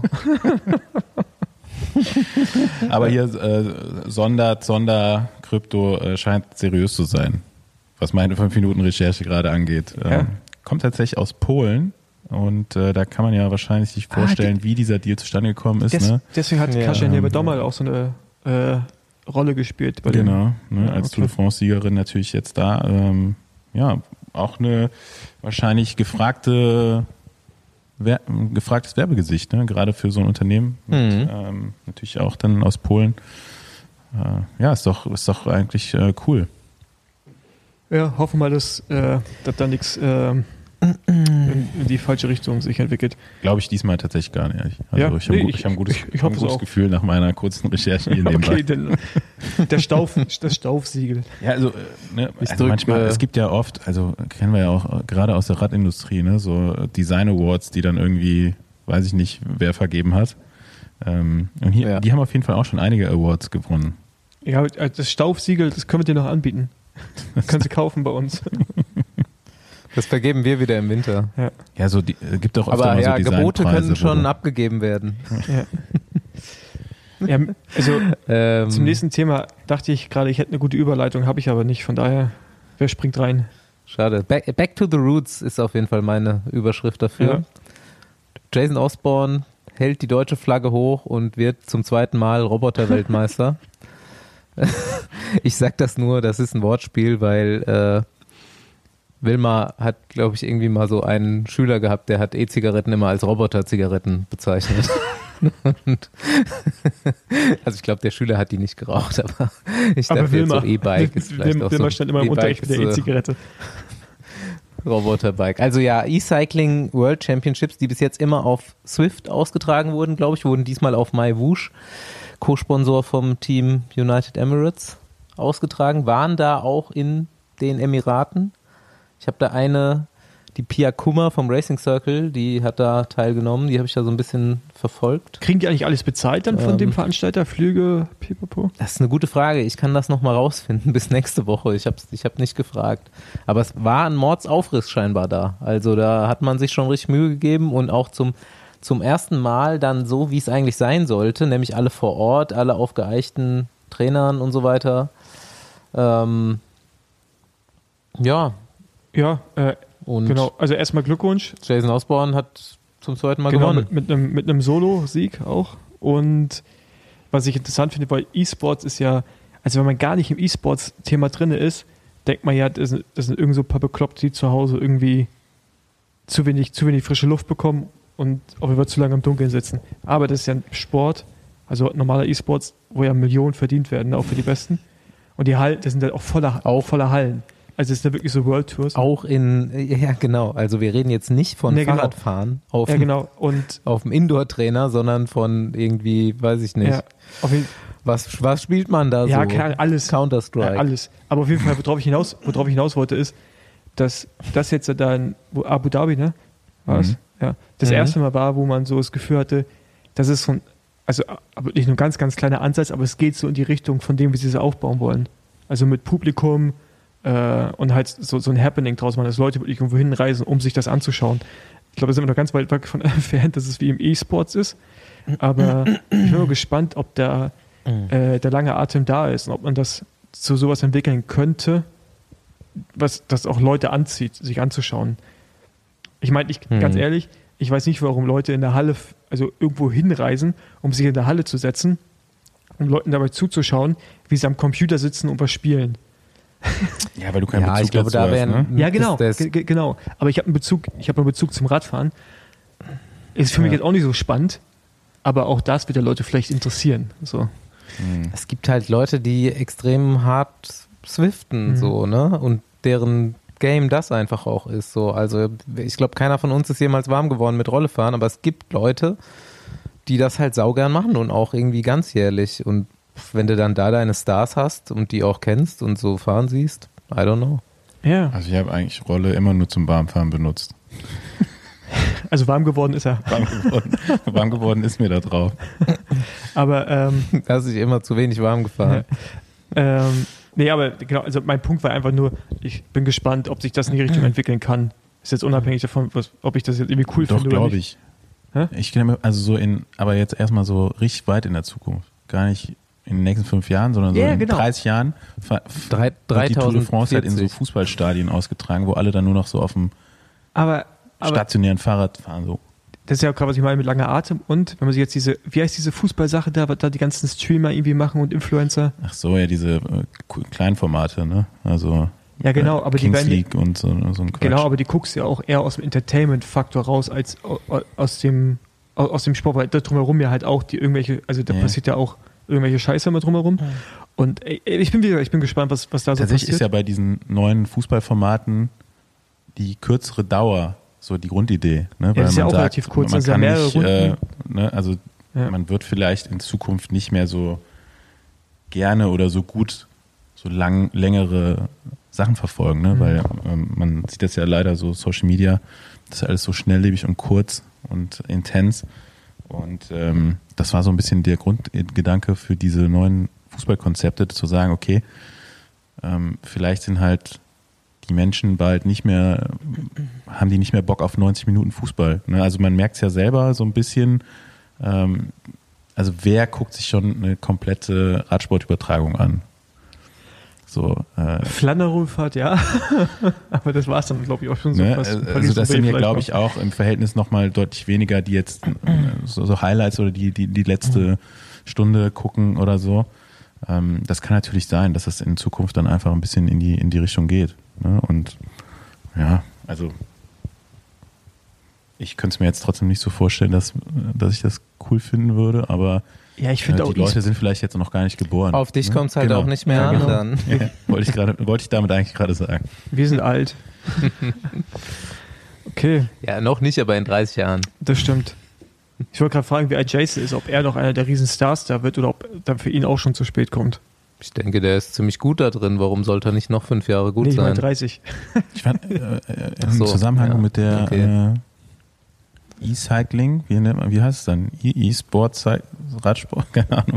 Aber hier äh, Sondert, Sonder, Krypto äh, scheint seriös zu sein, was meine fünf Minuten Recherche gerade angeht. Ähm, Ja. Kommt tatsächlich aus Polen und äh, da kann man ja wahrscheinlich sich Ah, vorstellen, wie dieser Deal zustande gekommen ist. Des, Ne? deswegen hat Ja. Kasia Niewiadoma auch so eine äh, Rolle gespielt. Bei dem- Genau, ne, Ja, als okay. Tour de France-Siegerin natürlich jetzt da. Ähm, ja, auch eine wahrscheinlich gefragte, wer, ein gefragtes Werbegesicht, ne? Gerade für so ein Unternehmen. Mit, Mhm. ähm, natürlich auch dann aus Polen. Äh, ja, ist doch, ist doch eigentlich äh, cool. Ja, hoffen wir mal, dass, äh, dass da nichts ähm, in, in die falsche Richtung sich entwickelt. Glaube ich diesmal tatsächlich gar nicht. Also Ja, ich habe nee, gut, ich- ich hab ein gutes, ich- ich hab ein hoffe es gutes auch. Gefühl nach meiner kurzen Recherche hier nebenbei. Okay, dann der Stauf, das Staufsiegel. Ja, also, äh, ne, Ich also drück, manchmal, äh, es gibt ja oft, also kennen wir ja auch äh, gerade aus der Radindustrie, ne, so Design Awards, die dann irgendwie, weiß ich nicht, wer vergeben hat. Ähm, und hier, Ja. die haben auf jeden Fall auch schon einige Awards gewonnen. Ja, das Staufsiegel, das können wir dir noch anbieten. Kannst du kaufen bei uns. Das vergeben wir wieder im Winter. Ja, so die, äh, gibt auch öfter Aber mal ja, so Gebote Designpreise, können wo schon du- abgegeben werden. Ja. Ja, also Ähm, zum nächsten Thema dachte ich gerade, ich hätte eine gute Überleitung, habe ich aber nicht. Von daher, wer springt rein? Schade. Back, back to the Roots ist auf jeden Fall meine Überschrift dafür. Ja. Jason Osborne hält die deutsche Flagge hoch und wird zum zweiten Mal Roboter-Weltmeister. Ich sag das nur, das ist ein Wortspiel, weil äh, Wilma hat, glaube ich, irgendwie mal so einen Schüler gehabt, der hat E-Zigaretten immer als Roboter-Zigaretten bezeichnet. Und also ich glaube, der Schüler hat die nicht geraucht, aber ich Aber dachte jetzt Wilma, so E-Bike ist vielleicht Wilma, auch Wilma so stand immer im E-Bike Unterricht mit der ist, äh, E-Zigarette. Roboterbike. Also ja, E-Cycling World Championships, die bis jetzt immer auf Swift ausgetragen wurden, glaube ich, wurden diesmal auf MyWoosh, Co-Sponsor vom Team United Emirates, ausgetragen, waren da auch in den Emiraten. Ich habe da eine, die Pia Kummer vom Racing Circle, die hat da teilgenommen, die habe ich da so ein bisschen verfolgt. Kriegen die eigentlich alles bezahlt dann von Ähm. dem Veranstalter? Flüge, pipapo? Das ist eine gute Frage. Ich kann das nochmal rausfinden bis nächste Woche. Ich habe ich hab nicht gefragt. Aber es war ein Mordsaufriss scheinbar da. Also da hat man sich schon richtig Mühe gegeben und auch zum, zum ersten Mal dann so, wie es eigentlich sein sollte, nämlich alle vor Ort, alle auf geeichten Trainern und so weiter. Ähm, ja, Ja, äh, und genau. Also erstmal Glückwunsch. Jason Osborne hat zum zweiten Mal Genau, gewonnen. mit, mit einem, mit einem Solo-Sieg auch. Und was ich interessant finde, weil E-Sports ist ja, also wenn man gar nicht im E-Sports-Thema drin ist, denkt man ja, das sind, das sind irgend so ein paar Bekloppte, die zu Hause irgendwie zu wenig, zu wenig frische Luft bekommen und auf jeden Fall zu lange im Dunkeln sitzen. Aber das ist ja ein Sport, also normaler E-Sports, wo ja Millionen verdient werden, auch für die Besten. Und die Hallen, das sind halt auch voller, auch voller Hallen. Also es sind ja wirklich so World Tours. Auch in, ja genau, also wir reden jetzt nicht von Nee, genau. Fahrradfahren auf, Ja, genau. Und auf dem Indoor-Trainer, sondern von irgendwie, weiß ich nicht. ja, auf jeden, Was, was spielt man da ja so? klar, alles. Counter-Strike. Ja, alles. Aber auf jeden Fall, worauf ich hinaus, worauf ich hinaus wollte, ist, dass das jetzt dann, wo Abu Dhabi, ne? War es? Mhm. Ja. Das Mhm. erste Mal war, wo man so das Gefühl hatte, das ist von, also aber nicht nur ein ganz, ganz kleiner Ansatz, aber es geht so in die Richtung von dem, wie sie es aufbauen wollen. Also mit Publikum äh, und halt so, so ein Happening draus machen, dass Leute wirklich irgendwo hinreisen, um sich das anzuschauen. Ich glaube, da sind wir noch ganz weit weg von entfernt, dass es wie im E-Sports ist. Aber ich bin nur gespannt, ob da äh, der lange Atem da ist und ob man das zu sowas entwickeln könnte, was das auch Leute anzieht, sich anzuschauen. Ich meine, ich, Mhm. ganz ehrlich, ich weiß nicht, warum Leute in der Halle, also irgendwo hinreisen, um sich in der Halle zu setzen, um Leuten dabei zuzuschauen, wie sie am Computer sitzen und was spielen. Ja, weil du keinen Ja, Bezug ich glaube, dazu da hast, wären. ne? Ja, genau, Das, ge- ge- genau. Aber ich habe einen Bezug, ich habe einen Bezug zum Radfahren. Ist für mich Ja. jetzt auch nicht so spannend, aber auch das wird ja Leute vielleicht interessieren. So. Hm. es gibt halt Leute, die extrem hart Swiften, Mhm. so, ne? Und deren Game das einfach auch ist, so. Also, ich glaube, keiner von uns ist jemals warm geworden mit Rollefahren, aber es gibt Leute, die das halt saugern machen und auch irgendwie ganzjährlich. Und wenn du dann da deine Stars hast und die auch kennst und so fahren siehst, I don't know. Ja, Also ich habe eigentlich Rolle immer nur zum Warmfahren benutzt. also warm geworden ist er. Warm geworden, warm geworden ist mir da drauf. Aber ähm, Da ist ich immer zu wenig warm gefahren. ähm, nee, aber genau, also mein Punkt war einfach nur, ich bin gespannt, ob sich das in die Richtung entwickeln kann. Ist jetzt unabhängig davon, was, ob ich das jetzt irgendwie cool Doch, finde oder glaube nicht. ich. Hä? Ich glaube, also so in, aber jetzt erstmal so richtig weit in der Zukunft. Gar nicht in den nächsten fünf Jahren, sondern so Ja, in genau. dreißig Jahren ver- Drei, wird die Tour de France halt in so dreitausendvierzig. Fußballstadien ausgetragen, wo alle dann nur noch so auf dem Aber, aber stationären Fahrrad fahren. So. das ist ja auch gerade, was ich meine mit langer Atem. Und wenn man sich jetzt diese, wie heißt diese Fußballsache da, was da die ganzen Streamer irgendwie machen und Influencer? Ach so, ja, diese äh, K- Kleinformate, ne? Also Ja, genau, äh, aber die Kings werden- League und so, so ein Quatsch. Genau, aber die guckst ja auch eher aus dem Entertainment-Faktor raus, als au- aus dem, au- aus dem Sport, weil da drumherum ja halt auch die irgendwelche, also da Ja. passiert ja auch irgendwelche Scheiße immer drumherum. Und ey, ich bin wieder, ich bin gespannt, was, was da so Tatsächlich ist ja passiert. bei diesen neuen Fußballformaten die kürzere Dauer so die Grundidee. Ne? Weil das ist ja man auch sagt, relativ kurz, man das sind ja kann mehrere nicht, äh, Runden. ne? Also Ja. man wird vielleicht in Zukunft nicht mehr so gerne oder so gut so lang längere Sachen verfolgen, ne? Mhm. Weil ähm, man sieht das ja leider so Social Media, das ist alles so schnelllebig und kurz und intens. Und ähm, das war so ein bisschen der Grundgedanke für diese neuen Fußballkonzepte, zu sagen, okay, ähm, vielleicht sind halt die Menschen bald nicht mehr, haben die nicht mehr Bock auf neunzig Minuten Fußball. Ne? Also man merkt es ja selber so ein bisschen, ähm, also wer guckt sich schon eine komplette Radsportübertragung an? So, äh, Flandern-Rundfahrt, ja. Aber das war es dann, glaube ich, auch schon so ne? fast. Also das sind ja, glaube ich, auch im Verhältnis nochmal deutlich weniger, die jetzt äh, so, so Highlights oder die, die, die letzte Stunde gucken oder so. Ähm, das kann natürlich sein, dass es in Zukunft dann einfach ein bisschen in die, in die Richtung geht. Ne? Und ja, also ich könnte es mir jetzt trotzdem nicht so vorstellen, dass, dass ich das cool finden würde, aber Ja, ich äh, finde die auch, Leute sind vielleicht jetzt noch gar nicht geboren. Auf dich ne? kommt es halt Genau. auch nicht mehr Ja, an genau. dann. Ja, wollte ich gerade, wollte ich damit eigentlich gerade sagen. wir sind alt. Okay, Ja, noch nicht, aber in dreißig Jahren. das stimmt. Ich wollte gerade fragen, wie alt Jason ist, ob er noch einer der Riesenstars da wird oder ob dann für ihn auch schon zu spät kommt. Ich denke, der ist ziemlich gut da drin. Warum sollte er nicht noch fünf Jahre gut nee, ich meine sein? dreißig. Ich fand äh, äh, Ach im so, Zusammenhang ja, mit der okay. äh, E-Cycling, wie, nennt man, wie heißt es dann? E- E-Sport, Cy- Radsport, keine Ahnung.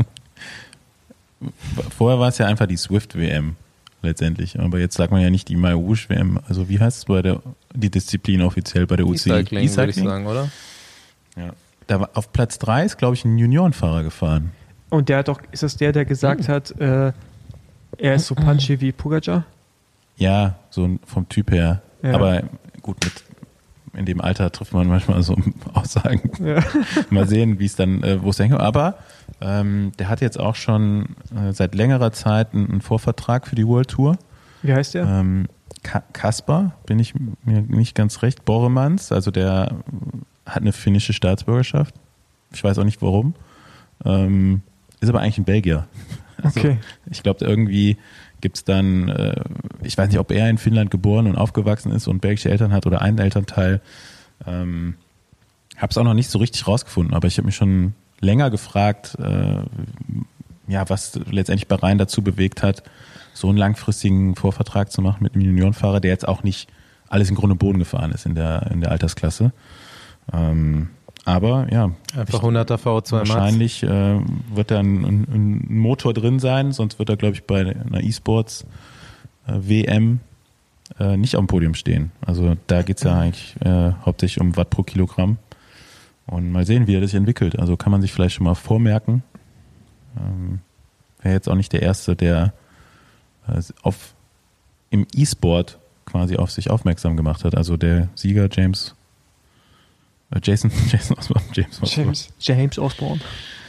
Vorher war es ja einfach die Swift-W M letztendlich, aber jetzt sagt man ja nicht die My Rouge-W M. Also wie heißt es bei der die Disziplin offiziell bei der U C I? E-Cycling, würde ich sagen, oder? Ja. Da war auf Platz drei ist, glaube ich, ein Juniorenfahrer gefahren. Und der hat doch, ist das der, der gesagt hat, äh, er ist so punchy wie Pogacar? Ja, so vom Typ her. Ja. Aber gut, mit, in dem Alter trifft man manchmal so Aussagen. Ja. Mal sehen, wie es dann, äh, wo es hängt. Aber ähm, der hat jetzt auch schon äh, seit längerer Zeit einen, einen Vorvertrag für die World Tour. Wie heißt der? Ähm, Ka- Kaspar, bin ich mir nicht ganz recht. Boremans, also der hat eine finnische Staatsbürgerschaft. Ich weiß auch nicht warum. Ähm, ist aber eigentlich ein Belgier. Also, Okay. ich glaube, irgendwie gibt es dann, äh, ich weiß nicht, ob er in Finnland geboren und aufgewachsen ist und belgische Eltern hat oder einen Elternteil. Ähm, habe es auch noch nicht so richtig rausgefunden, aber ich habe mich schon länger gefragt, äh, ja, was letztendlich Bahrain dazu bewegt hat, so einen langfristigen Vorvertrag zu machen mit einem Juniorenfahrer, der jetzt auch nicht alles in Grund und Boden gefahren ist in der, in der Altersklasse. Ähm, aber ja, Einfach hunderter V zwei Max. wahrscheinlich äh, wird da ein, ein, ein Motor drin sein, sonst wird er, glaube ich, bei einer E-Sports äh, W M äh, nicht auf dem Podium stehen. Also da geht es ja eigentlich äh, hauptsächlich um Watt pro Kilogramm. Und mal sehen, wie er das sich entwickelt. Also kann man sich vielleicht schon mal vormerken. Ähm, Wäre jetzt auch nicht der Erste, der äh, auf, im E-Sport quasi auf sich aufmerksam gemacht hat. Also der Sieger James äh, Jason, Jason Osborne, James Osborne. James, James Osborne.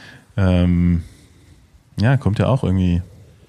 Ähm, ja, kommt ja auch irgendwie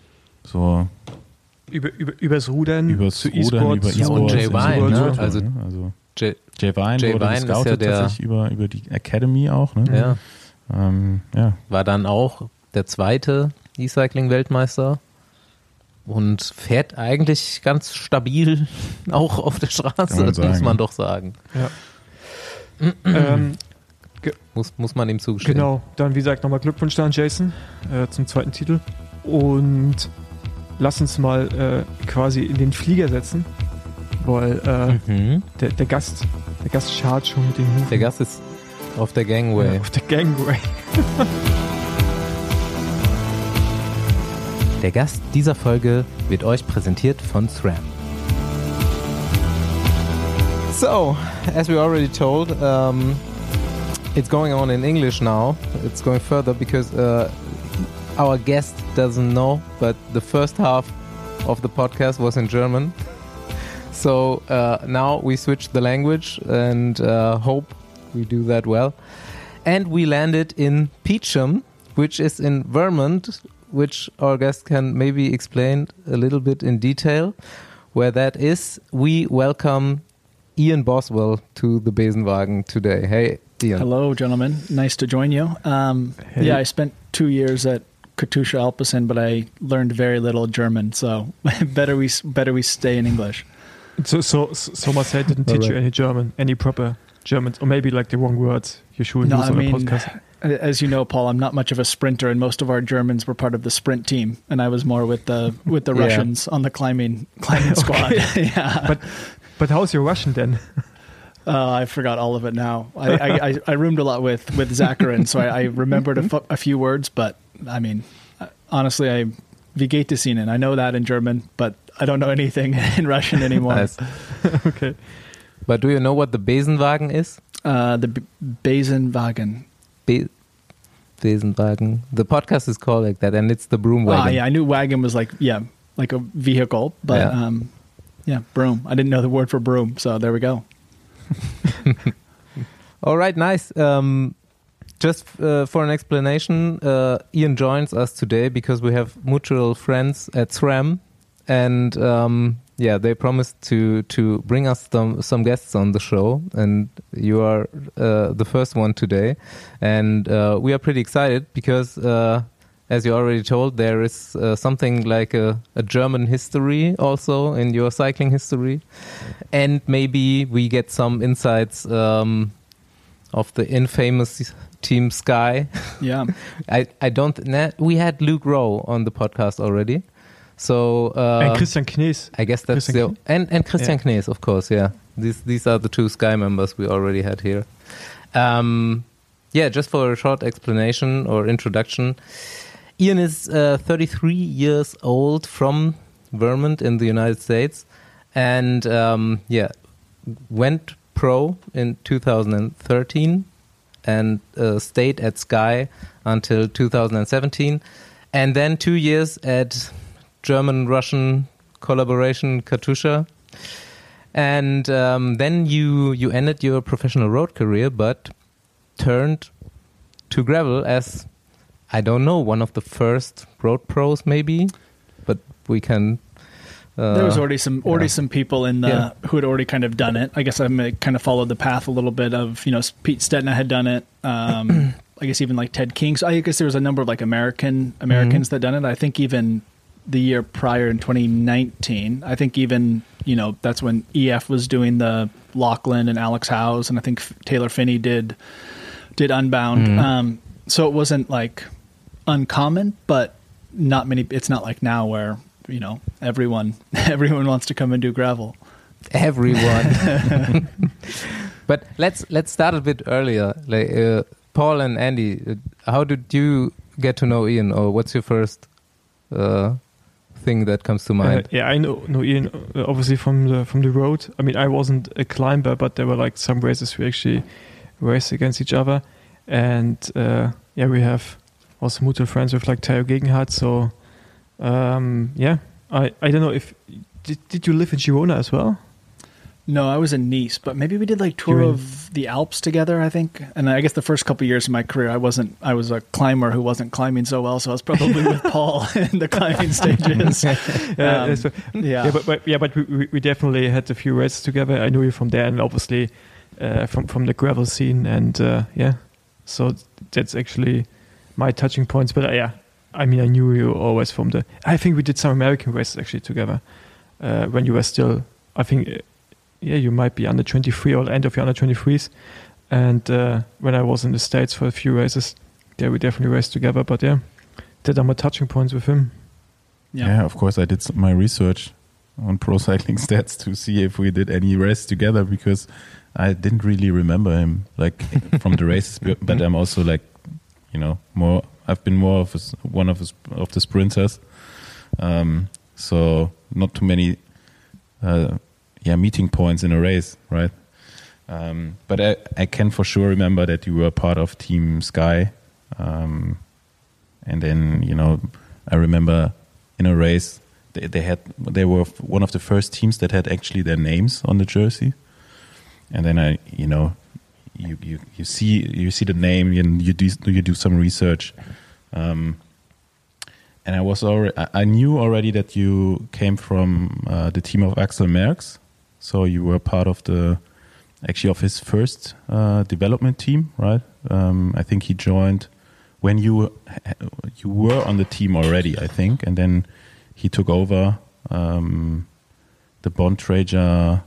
so Über, über, übers Rudern übers zu Rudern, über E-Sports. Ja, und E-Sports. Jay in Vine, die ne? World Tour, Also- ne? also J- Jay Vine Jay wurde Vine ist gescoutet ja der- tatsächlich über, über die Academy auch. Ne? Ja. Ähm, ja. War dann auch der zweite E-Cycling-Weltmeister. und fährt eigentlich ganz stabil auch auf der Straße, man muss sagen. man doch sagen. Ja. ähm, Muss, muss man ihm zugestehen. genau, dann wie gesagt nochmal Glückwunsch da an Jason äh, zum zweiten Titel. Und lass uns mal äh, quasi in den Flieger setzen, weil äh, Mhm. der, der Gast, der Gast schart schon mit den Hufen. Der Gast ist auf der Gangway. Ja, auf der Gangway. Der Gast dieser Folge wird euch präsentiert von SRAM. So, as we already told, um, it's going on in English now. It's going further because uh, our guest doesn't know, but the first half of the podcast was in German. So uh, now we switched the language and uh, hope we do that well. And we landed in Peacham, which is in Vermont, which our guest can maybe explain a little bit in detail where that is. We welcome Ian Boswell to the Besenwagen today. Hey, Ian. Hello, gentlemen. Nice to join you. Um, Hey. Yeah, I spent two years at Katusha Alpesen, but I learned very little German, so better we better we stay in English. So, so, so Marcel didn't teach you Alright. any German, any proper German, or maybe like the wrong words you should No, use I on a mean, podcast. as you know, Paul, I'm not much of a sprinter, and most of our Germans were part of the sprint team, and I was more with the with the Yeah. Russians on the climbing climbing squad. yeah, But but how's your Russian then? uh, I forgot all of it now. I I, I, I roomed a lot with with Zacharin, so I, I remembered a, fu- a few words, but I mean, honestly, I wie geht es Ihnen? I know that in German, but I don't know anything in Russian anymore. Nice. Okay. But do you know what the Besenwagen is? Uh, the B- Besenwagen. Be- Besenwagen. The podcast is called like that, and it's the broom wagon. Ah, yeah, I knew wagon was like yeah, like a vehicle, but Yeah. um, yeah, broom. I didn't know the word for broom, so there we go. All right, nice. Um, just uh, for an explanation, uh, Ian joins us today because we have mutual friends at SRAM, and um, yeah, they promised to to bring us some some guests on the show, and you are uh, the first one today, and uh, we are pretty excited because. Uh, As you already told, there is uh, something like a, a German history also in your cycling history. And maybe we get some insights um, of the infamous Team Sky. Yeah, I, I don't... Nah, we had Luke Rowe on the podcast already. So... Uh, And Christian Knees. I guess that's Christian the... And, and Christian Yeah. Knees, of course, yeah. These, these are the two Sky members we already had here. Um, yeah, just for a short explanation or introduction... Ian is uh, thirty-three years old from Vermont in the United States, and um, yeah, went pro in two thousand thirteen and uh, stayed at Sky until two thousand seventeen, and then two years at German-Russian collaboration Katusha, and um, then you you ended your professional road career, but turned to gravel as I don't know, one of the first road pros maybe, but we can... Uh, there was already some already yeah. some people in the Yeah. who had already kind of done it. I guess I kind of followed the path a little bit of, you know, Pete Stetina had done it. Um, I guess even like Ted King. So I guess there was a number of like American Americans Mm-hmm. that done it. I think even the year prior in twenty nineteen, I think even, you know, that's when E F was doing the Lachlan and Alex Howes, and I think Taylor Finney did did Unbound. Mhm. Um, so it wasn't like uncommon, but not many. It's not like now where, you know, everyone everyone wants to come and do gravel. Everyone. But let's let's start a bit earlier. Like uh, Paul and Andy, uh, how did you get to know Ian, or what's your first uh, thing that comes to Uh, mind? yeah, I know, know Ian uh, obviously from the from the road. I mean, I wasn't a climber, but there were like some races we actually raced against each other, and uh, yeah, we have also mutual friends with like Tayo Gegenhardt. So um, yeah, I I don't know if did did you live in Girona as well? No, I was in Nice, but maybe we did like tour You're in- of the Alps together, I think. And I guess the first couple of years of my career, I wasn't. I was a climber who wasn't climbing so well, so I was probably with Paul in the climbing stages. Yeah, Um, that's what- yeah. yeah, but, but yeah, but we, we- we definitely had a few races together. I knew you from there, and obviously uh, from from the gravel scene, and uh, yeah, so that's actually my touching points. But uh, yeah, I mean, I knew you always from the. I think we did some American races actually together uh, when you were still. I think, uh, yeah, you might be under twenty-three or end of your under twenty-threes. And uh, when I was in the States for a few races, yeah, we definitely raced together. But yeah, that are my touching points with him. Yeah, yeah of course, I did some, my research on Pro Cycling Stats to see if we did any race together, because I didn't really remember him like from the races. But I'm also like, you know, more. I've been more of a, one of the, of the sprinters, um, so not too many, uh, yeah, meeting points in a race, right? Um, but I, I can for sure remember that you were part of Team Sky, um, and then you know I remember in a race they, they had they were one of the first teams that had actually their names on the jersey, and then I you know. You, you you see you see the name and you do you do some research, um, and I was already I knew already that you came from uh, the team of Axel Merckx, so you were part of the actually of his first uh, development team, right? Um, I think he joined when you you were on the team already, I think, and then he took over um, the Bontrager.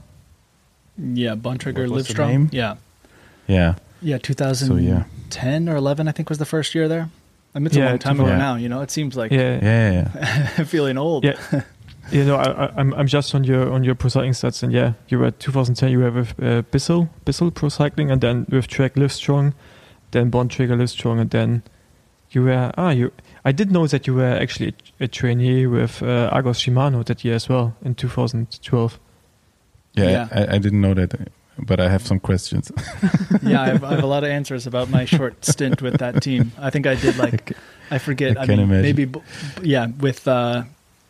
Yeah, Bontrager What was the Livestrong. name? Yeah. Yeah. Yeah, two thousand ten so, yeah. or eleven, I think, was the first year there. I mean, it's Yeah, a long time yeah. ago now, you know? It seems like Yeah, Yeah, yeah. feeling old. yeah. You know, I, I, I'm I'm just on your on your pro cycling stats, and yeah, you were twenty ten. You were with uh, Bissell Bissell Pro Cycling, and then with Trek Livestrong, then Bontrager Livestrong, and then you were ah you. I did know that you were actually a, a trainee with uh, Argos Shimano that year as well in two thousand twelve. Yeah, Yeah. I, I didn't know that, but I have some questions. Yeah, I have, I have a lot of answers about my short stint with that team. I think I did like, I forget, I I, can mean, imagine. maybe, b- b- yeah, with uh,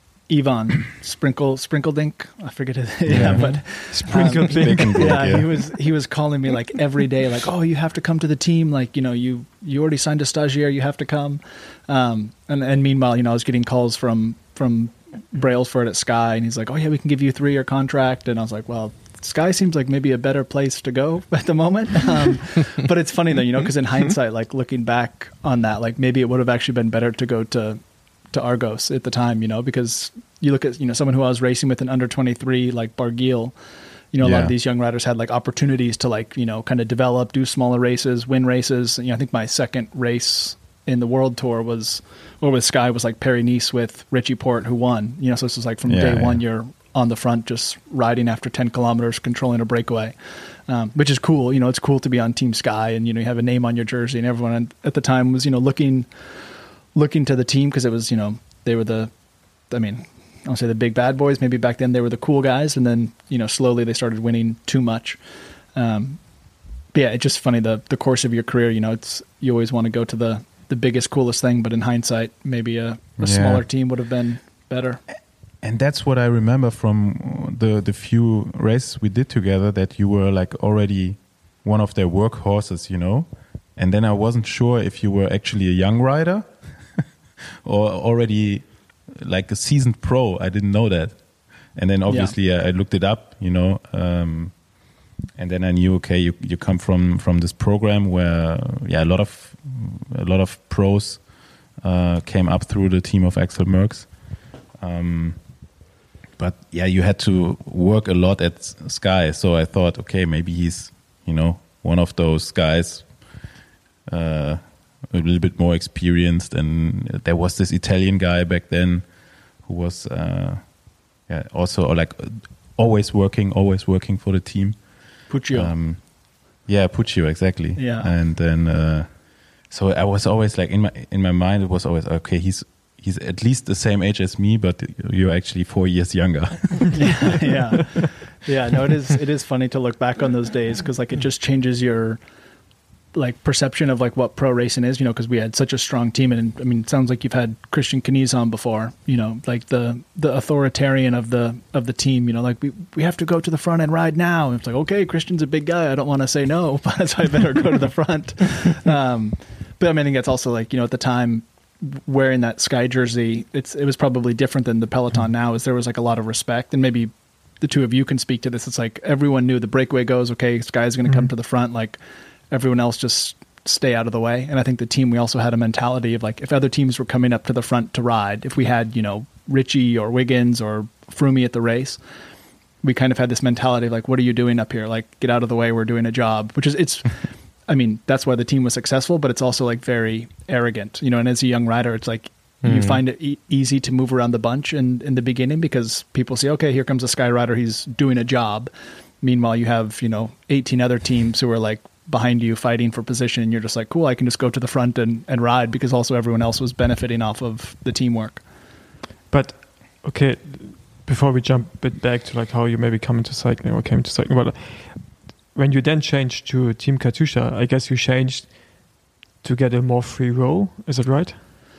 Ivan Sprinkle, Sprinkledink. I forget it. yeah, Yeah. but Sprinkle They can go, yeah, yeah. he was he was calling me like every day, like, oh, you have to come to the team. Like, you know, you you already signed a stagiaire, you have to come. Um, and and meanwhile, you know, I was getting calls from from Brailsford at Sky, and he's like, oh yeah, we can give you a three year contract. And I was like, well, Sky seems like maybe a better place to go at the moment. Um, but it's funny though, you know, because in hindsight, like looking back on that, like maybe it would have actually been better to go to to Argos at the time, you know, because you look at, you know, someone who I was racing with in under twenty-three, like Barguil, you know, a lot Yeah. of these young riders had like opportunities to like, you know, kind of develop, do smaller races, win races. You know, I think my second race in the world tour was, or with Sky was like Paris-Nice with Richie Porte, who won, you know, so this was like from Yeah, day one, yeah. you're on the front, just riding after ten kilometers, controlling a breakaway, um, which is cool. You know, it's cool to be on Team Sky and, you know, you have a name on your jersey, and everyone at the time was, you know, looking, looking to the team because it was, you know, they were the, I mean, I don't say the big bad boys. Maybe back then they were the cool guys, and then, you know, slowly they started winning too much. Um, but yeah, it's just funny, the the course of your career. You know, it's you always want to go to the the biggest, coolest thing, but in hindsight, maybe a, a Yeah. smaller team would have been better. And that's what I remember from the the few races we did together, that you were like already one of their workhorses, you know. And then I wasn't sure if you were actually a young rider or already like a seasoned pro. I didn't know that. And then obviously I, I looked it up, you know. Um, and then I knew, okay, you you come from from this program where yeah a lot of a lot of pros uh, came up through the team of Axel Merckx. Um, But yeah, you had to work a lot at Sky, so I thought, okay, maybe he's, you know, one of those guys, uh, a little bit more experienced. And there was this Italian guy back then who was, uh, yeah, also like always working, always working for the team. Puccio. Um, yeah, Puccio, exactly. Yeah. And then, uh, so I was always like in my in my mind, it was always okay. He's He's at least the same age as me, but you're actually four years younger. yeah, yeah, yeah. No, it is. It is funny to look back on those days because, like, it just changes your like perception of like what pro racing is. You know, because we had such a strong team, and I mean, it sounds like you've had Christian Knies on before. You know, like the the authoritarian of the of the team. You know, like we we have to go to the front and ride now. And it's like, okay, Christian's a big guy. I don't want to say no, but so I better go to the front. Um, but I mean, I think that's also like, you know, at the time, wearing that Sky jersey, it's it was probably different than the Peloton now, is there was like a lot of respect, and maybe the two of you can speak to this. It's like everyone knew the breakaway goes, okay, Sky's going to come to the front, like everyone else just stay out of the way. And I think the team, we also had a mentality of like, if other teams were coming up to the front to ride, if we had, you know, Richie or Wiggins or Froome at the race, we kind of had this mentality of like, what are you doing up here? Like, get out of the way. We're doing a job, which is, it's, I mean, that's why the team was successful, but it's also like very arrogant, you know, and as a young rider, it's like, mm. you find it e- easy to move around the bunch in, in the beginning because people say, okay, here comes a Sky rider. He's doing a job. Meanwhile, you have, you know, eighteen other teams who are like behind you fighting for position. And you're just like, cool, I can just go to the front and, and ride because also everyone else was benefiting off of the teamwork. But, okay, before we jump a bit back to like how you maybe come into cycling or came to cycling, but when you then changed to Team Katusha, I guess you changed to get a more free role. Is it right?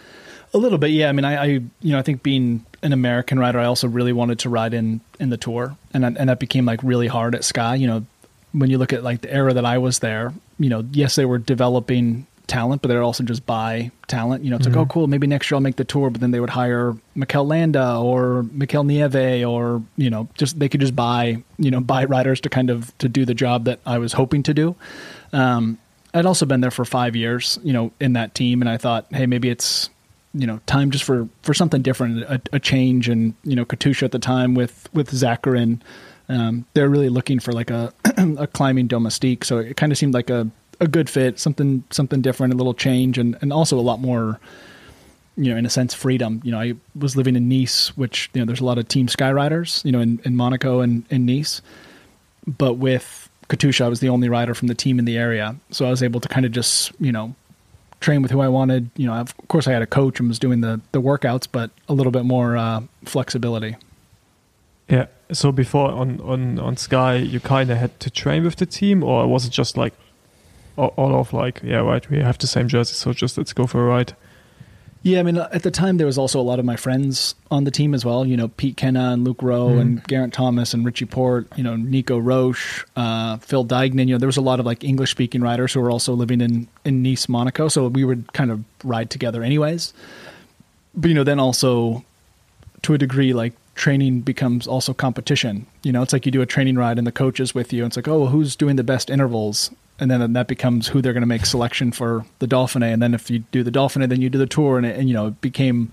A little bit, yeah. I mean, I, I, you know, I think being an American rider, I also really wanted to ride in, in the Tour, and and that became like really hard at Sky. You know, when you look at like the era that I was there, you know, yes, they were developing talent, but they're also just buy talent. You know, it's mm-hmm. like, oh, cool, maybe next year I'll make the Tour, but then they would hire Mikel Landa or Mikel Nieve, or you know, just they could just buy, you know, buy riders to kind of to do the job that I was hoping to do. Um, I'd also been there for five years, you know, in that team, and I thought, hey, maybe it's, you know, time just for, for something different, a, a change. And, you know, Katusha at the time with, with Zakarin, um, they're really looking for like a, a climbing domestique. So it kind of seemed like a, a good fit, something, something different, a little change, and, and also a lot more, you know, in a sense, freedom. You know, I was living in Nice, which, you know, there's a lot of Team Sky riders, you know, in, in Monaco and in Nice, but with Katusha, I was the only rider from the team in the area. So I was able to kind of just, you know, train with who I wanted. You know, of course I had a coach and was doing the, the workouts, but a little bit more uh, flexibility. Yeah. So before on, on, on Sky, you kind of had to train with the team, or was it just like all, all of like, yeah, right, we have the same jersey, so just let's go for a ride? Yeah, I mean, at the time there was also a lot of my friends on the team as well. You know, Pete Kenna and Luke Rowe mm. and Geraint Thomas and Richie Porte, you know, Nico Roche, uh, Phil Dignan. You know, there was a lot of like English speaking riders who were also living in, in Nice, Monaco. So we would kind of ride together anyways. But, you know, then also to a degree, like training becomes also competition. You know, it's like you do a training ride and the coach is with you. And it's like, oh, well, who's doing the best intervals? And then that becomes who they're going to make selection for the Dauphiné. And then if you do the Dauphiné, then you do the Tour. And, it, and you know, it became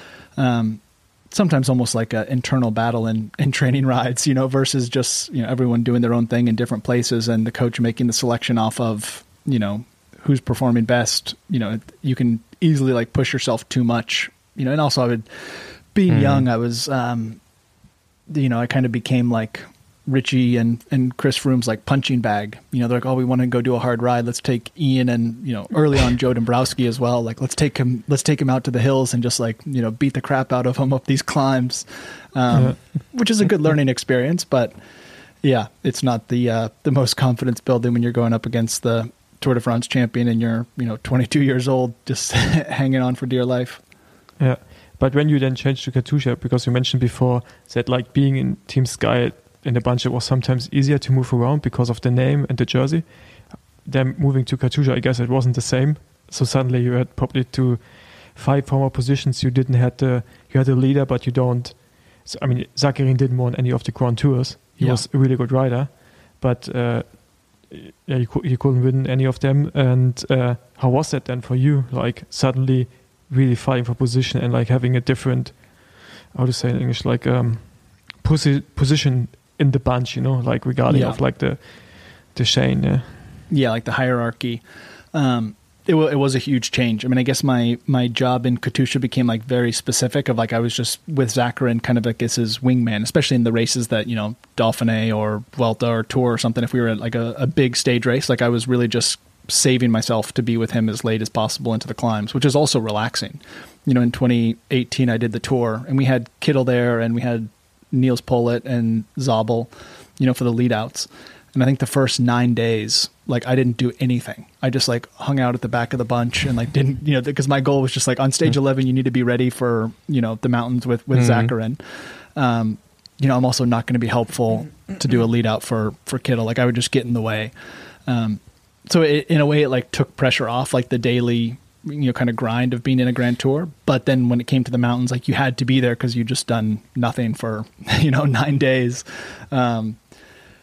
um, sometimes almost like an internal battle in, in training rides, you know, versus just, you know, everyone doing their own thing in different places and the coach making the selection off of, you know, who's performing best. You know, you can easily like push yourself too much, you know. And also I would, being mm-hmm. young, I was, um, you know, I kind of became like Richie and, and Chris Froome's like punching bag. You know, they're like, oh, we want to go do a hard ride. Let's take Ian and, you know, early on Joe Dombrowski as well. Like, let's take him, let's take him out to the hills and just like, you know, beat the crap out of him up these climbs, um, yeah. which is a good learning experience. But yeah, it's not the, uh, the most confidence building when you're going up against the Tour de France champion and you're, you know, twenty-two years old, just hanging on for dear life. Yeah. But when you then changed to Katusha, because you mentioned before that like being in Team Sky in a bunch, it was sometimes easier to move around because of the name and the jersey. Then moving to Katusha, I guess it wasn't the same. So suddenly you had probably to fight for more positions. You didn't have the you had a leader, but you don't. So, I mean, Zakarin didn't win any of the Grand Tours. He yeah. was a really good rider, but uh, yeah, he, he couldn't win any of them. And uh, how was that then for you? Like suddenly really fighting for position and like having a different, how to say in English, like um, posi- position in the bunch, you know, like regarding yeah. of like the the chain, yeah, yeah, like the hierarchy. Um, it w- it was a huge change. I mean, I guess my my job in Katusha became like very specific. Of like I was just with Zakarin, kind of like as his wingman, especially in the races that, you know, Dauphiné or Vuelta or Tour or something. If we were at like a, a big stage race, like I was really just saving myself to be with him as late as possible into the climbs, which is also relaxing. You know, in twenty eighteen I did the Tour and we had Kittel there and we had Niels Pollitt and Zabel, you know, for the lead outs. And I think the first nine days, like I didn't do anything. I just like hung out at the back of the bunch and like didn't, you know, because my goal was just like on stage mm-hmm. eleven, you need to be ready for, you know, the mountains with, with mm-hmm. Zakarin. Um, you know, I'm also not going to be helpful to do a lead out for, for Kittel. Like I would just get in the way. Um, so it, in a way it like took pressure off like the daily, you know, kind of grind of being in a Grand Tour. But then when it came to the mountains, like you had to be there because you just done nothing for, you know, nine days. Um,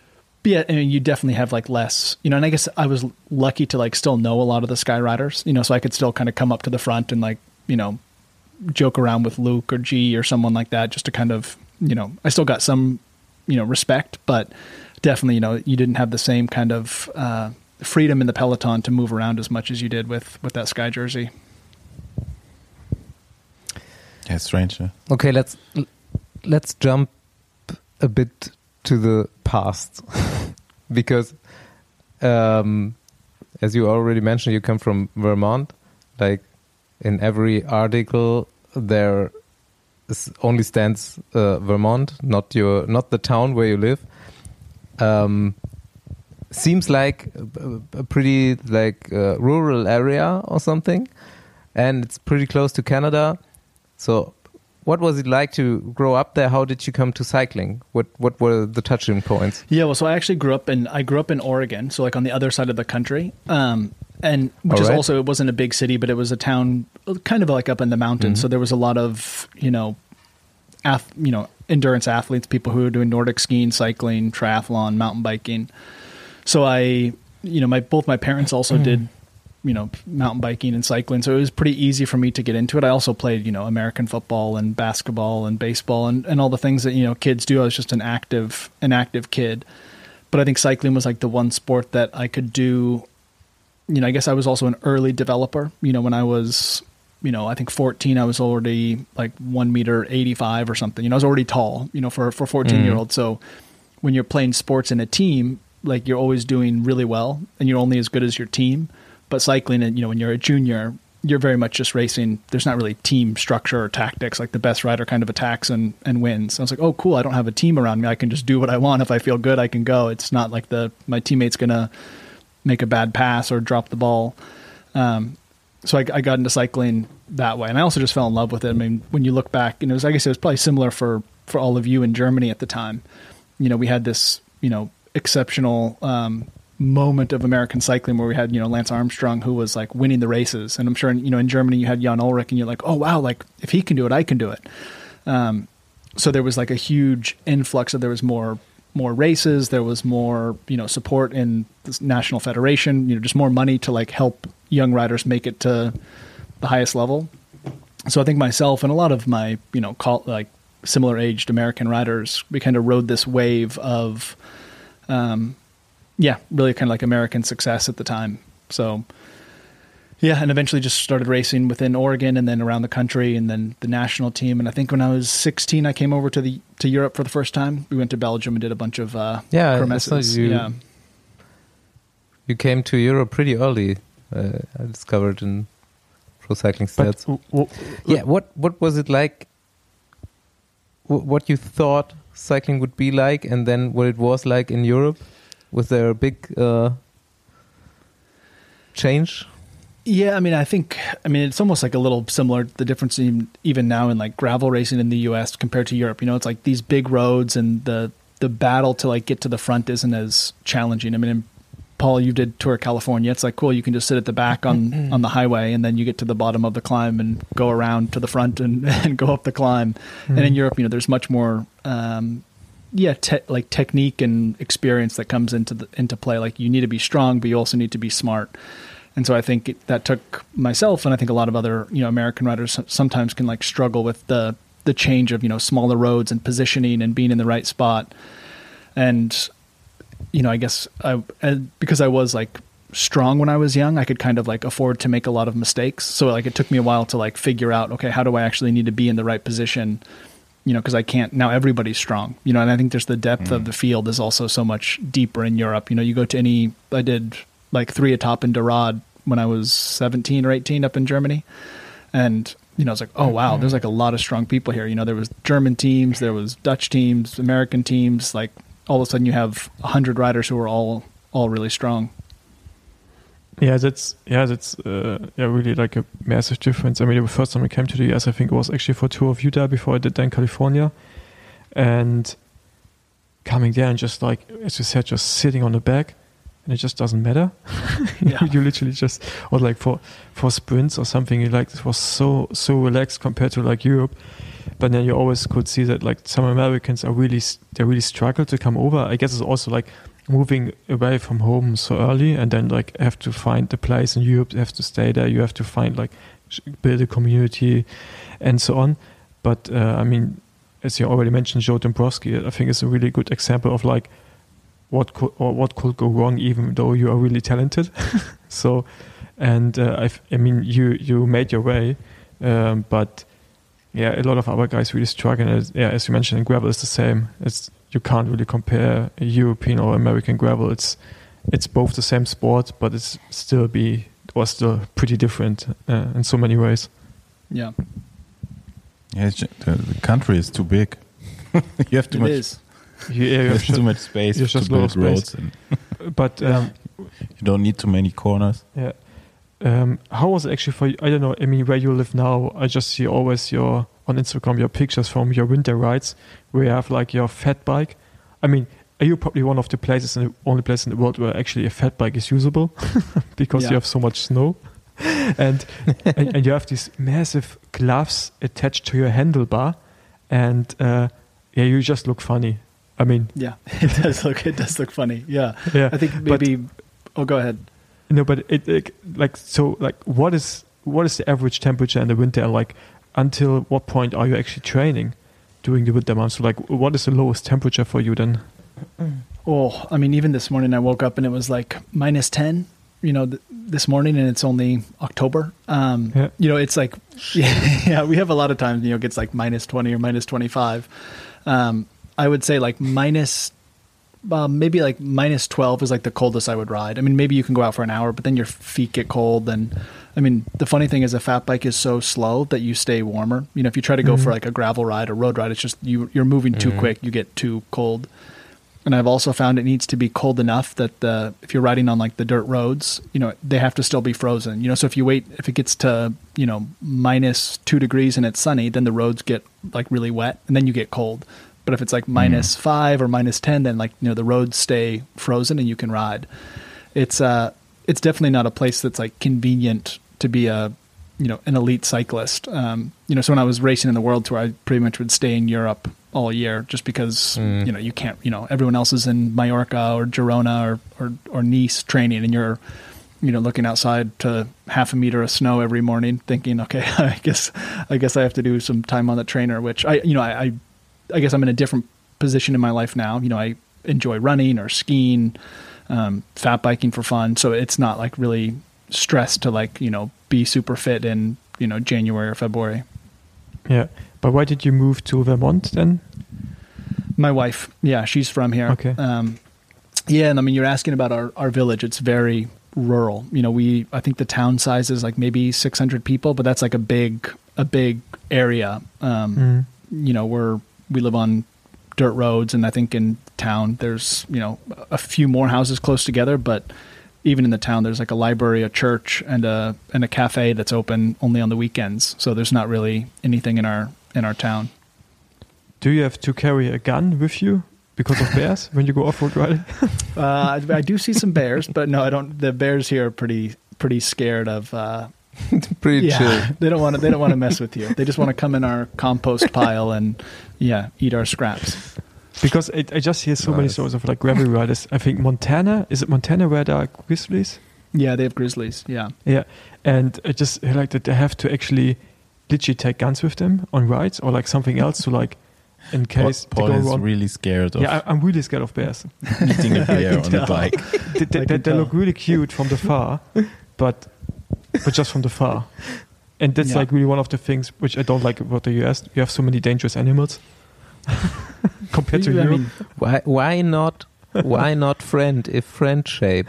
but yeah, I mean, you definitely have like less, you know, and I guess I was lucky to like still know a lot of the Sky Riders, you know, so I could still kind of come up to the front and like, you know, joke around with Luke or G or someone like that, just to kind of, you know, I still got some, you know, respect, but definitely, you know, you didn't have the same kind of uh, freedom in the peloton to move around as much as you did with, with that Sky jersey. Yeah, strange. Yeah? Okay, let's let's jump a bit to the past because, um, as you already mentioned, you come from Vermont. Like in every article, there is only stands uh, Vermont, not your not the town where you live. Um, seems like a, a pretty like uh, rural area or something, and it's pretty close to Canada. So, what was it like to grow up there? How did you come to cycling? What what were the touching points? Yeah, well, so I actually grew up in I grew up in Oregon, so like on the other side of the country, um, and which All is right. also, it wasn't a big city, but it was a town kind of like up in the mountains. Mhm. So there was a lot of you know, ath- you know, endurance athletes, people who were doing Nordic skiing, cycling, triathlon, mountain biking. So I, you know, my both my parents also did, you know, mountain biking and cycling. So it was pretty easy for me to get into it. I also played, you know, American football and basketball and baseball and, and all the things that, you know, kids do. I was just an active, an active kid. But I think cycling was like the one sport that I could do. You know, I guess I was also an early developer. You know, when I was, you know, I think fourteen, I was already like one meter eighty-five or something. You know, I was already tall, you know, for, for fourteen year old. So when you're playing sports in a team, like you're always doing really well and you're only as good as your team. But cycling, and you know, when you're a junior, you're very much just racing. There's not really team structure or tactics. Like the best rider kind of attacks and, and wins. I was like, oh, cool. I don't have a team around me. I can just do what I want. If I feel good, I can go. It's not like the my teammate's going to make a bad pass or drop the ball. Um, so I, I got into cycling that way. And I also just fell in love with it. I mean, when you look back, you know, it was, I guess it was probably similar for, for all of you in Germany at the time. You know, we had this, you know, exceptional um, moment of American cycling where we had, you know, Lance Armstrong, who was like winning the races. And I'm sure, you know, in Germany you had Jan Ullrich and you're like, oh, wow, like if he can do it, I can do it. Um, so there was like a huge influx of, there was more, more races. There was more, you know, support in this national federation, you know, just more money to like help young riders make it to the highest level. So I think myself and a lot of my, you know, call, like similar aged American riders, we kind of rode this wave of, um, yeah, really kind of like American success at the time. So, yeah, and eventually just started racing within Oregon and then around the country and then the national team. And I think when I was sixteen, I came over to the to Europe for the first time. We went to Belgium and did a bunch of uh, Yeah, kermesses. I saw you- Yeah, You came to Europe pretty early. Uh, I discovered in Pro Cycling But Stats. w- w- Yeah, what what was it like? W- what you thought cycling would be like, and then what it was like in Europe? Was there a big uh, change? Yeah, I mean, I think, I mean, it's almost like a little similar, the difference in, even now in like gravel racing in the U S compared to Europe. You know, it's like these big roads and the the battle to like get to the front isn't as challenging. I mean, in, Paul, you did Tour California. It's like, cool, you can just sit at the back on, on the highway and then you get to the bottom of the climb and go around to the front and, and go up the climb. And in Europe, you know, there's much more, um, yeah, te- like technique and experience that comes into the, into play. Like you need to be strong, but you also need to be smart. And so I think it, that took myself and I think a lot of other, you know, American riders sometimes can like struggle with the, the change of, you know, smaller roads and positioning and being in the right spot. And, you know, I guess I, and because I was like strong when I was young, I could kind of like afford to make a lot of mistakes. So like it took me a while to like figure out, okay, how do I actually need to be in the right position? You know, because I can't, now everybody's strong, you know, and I think there's the depth mm. of the field is also so much deeper in Europe. You know, you go to any, I did like three atop in Dorade when I was seventeen or eighteen up in Germany. And, you know, I was like, oh, wow, there's like a lot of strong people here. You know, there was German teams, there was Dutch teams, American teams. Like all of a sudden you have a hundred riders who are all, all really strong. Yeah, that's yeah, that's uh, yeah, really like a massive difference. I mean, the first time I came to the U S, I think it was actually for Tour of Utah before I did that in California, and coming there and just like as you said, just sitting on the back, and it just doesn't matter. you, Yeah. know, you literally just or like for for sprints or something, you like it was so so relaxed compared to like Europe. But then you always could see that like some Americans are really they really struggle to come over. I guess it's also like moving away from home so early, and then like have to find the place in Europe, you have to stay there, you have to find like sh- build a community, and so on. But uh, I mean, as you already mentioned, Joe Dombrowski, I think is a really good example of like what could or what could go wrong, even though you are really talented. So, and uh, I, I mean, you you made your way, um, but yeah, a lot of our guys really struggle. And yeah, as you mentioned, in gravel is the same. It's you can't really compare a European or American gravel. It's it's both the same sport, but it's still be or still pretty different uh, in so many ways. Yeah, Yeah, it's ju- the, the country is too big. You have too it much. is. You, yeah, you There's have too much space there's to just a lot build of space. roads, and but um, you don't need too many corners. yeah. Um, how was it actually for you? I don't know. I mean, where you live now, I just see always your on Instagram your pictures from your winter rides where you have like your fat bike. I mean, are you probably one of the places, and the only place in the world where actually a fat bike is usable because Yeah. you have so much snow, and, and and you have these massive gloves attached to your handlebar, and uh, yeah, you just look funny. I mean, Yeah, it does look it does look funny. Yeah, yeah. I think But- maybe. Oh, go ahead. No, but it, it like so like what is what is the average temperature in the winter, and like until what point are you actually training during the winter months? So like what is the lowest temperature for you then? Oh, I mean, even this morning I woke up and it was like minus ten. You know, th- this morning, and it's only October. Um, Yeah. You know, it's like, yeah, yeah, we have a lot of times. You know, it gets like minus twenty or minus twenty five. Um, I would say like minus. Um, maybe like minus twelve is like the coldest I would ride. I mean, maybe you can go out for an hour, but then your feet get cold. And I mean, the funny thing is a fat bike is so slow that you stay warmer. You know, if you try to go Mhm. for like a gravel ride or road ride, it's just you, you're moving too Mhm. quick. You get too cold. And I've also found it needs to be cold enough that the, if you're riding on like the dirt roads, you know, they have to still be frozen. You know, so if you wait, if it gets to, you know, minus two degrees and it's sunny, then the roads get like really wet and then you get cold. But if it's like minus five or minus ten, then like, you know, the roads stay frozen and you can ride. It's uh, it's definitely not a place that's like convenient to be a, you know, an elite cyclist. Um, you know, so when I was racing in the World Tour, I pretty much would stay in Europe all year just because, Mm. you know, you can't, you know, everyone else is in Mallorca or Girona or, or, or Nice training, and you're, you know, looking outside to half a meter of snow every morning thinking, okay, I guess, I guess I have to do some time on the trainer, which I, you know, I, I I guess I'm in a different position in my life now. You know, I enjoy running or skiing, um, fat biking for fun. So it's not like really stressed to like, you know, be super fit in, you know, January or February. Yeah, but why did you move to Vermont then? My wife, yeah, she's from here. Okay. Um, yeah, and I mean, you're asking about our, our village. It's very rural. You know, we, I think the town size is like maybe six hundred people, but that's like a big, a big area. Um, Mm. You know, we're, we live on dirt roads, and I think in town there's, you know, a few more houses close together, but even in the town there's like a library, a church, and a and a cafe that's open only on the weekends. So there's not really anything in our in our town. Do you have to carry a gun with you because of bears when you go off-road riding? Uh, I, I do see some bears, but no, I don't. The bears here are pretty pretty scared of. Uh, Pretty yeah, chill. they don't want to. They don't want to mess with you. They just want to come in our compost pile and yeah, eat our scraps. Because I, I just hear so many Nice. stories of like gravel riders. I think Montana, is it Montana where there are grizzlies? Yeah, they have grizzlies. Yeah. Yeah, and I just hear like that they have to actually literally take guns with them on rides or like something else to like in case Paul they go is wrong. really scared of Yeah, I, I'm really scared of bears. eating a bear on a bike. they they, I they, can they look tell. really cute from the far, but but just from the far. And that's Yeah. like really one of the things which I don't like about the U S. You have so many dangerous animals compared to I Europe. mean, Why why not why not friend if friend shaped?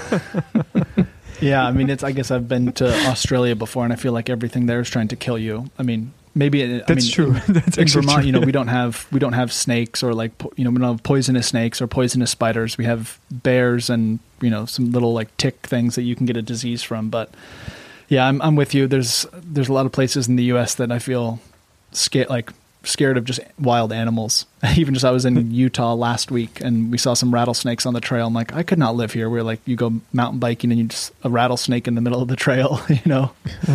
yeah, I mean, it's. I guess I've been to Australia before, and I feel like everything there is trying to kill you. I mean, maybe I That's mean, true. In, That's in actually Vermont, true. you know, we don't have we don't have snakes or like po- you know we don't have poisonous snakes or poisonous spiders. We have bears and you know some little like tick things that you can get a disease from. But yeah, I'm I'm with you. There's there's a lot of places in the U S that I feel scared like scared of just wild animals. Even just I was in Utah last week and we saw some rattlesnakes on the trail. I'm like, I could not live here. Where like you go mountain biking and you just a rattlesnake in the middle of the trail. You know.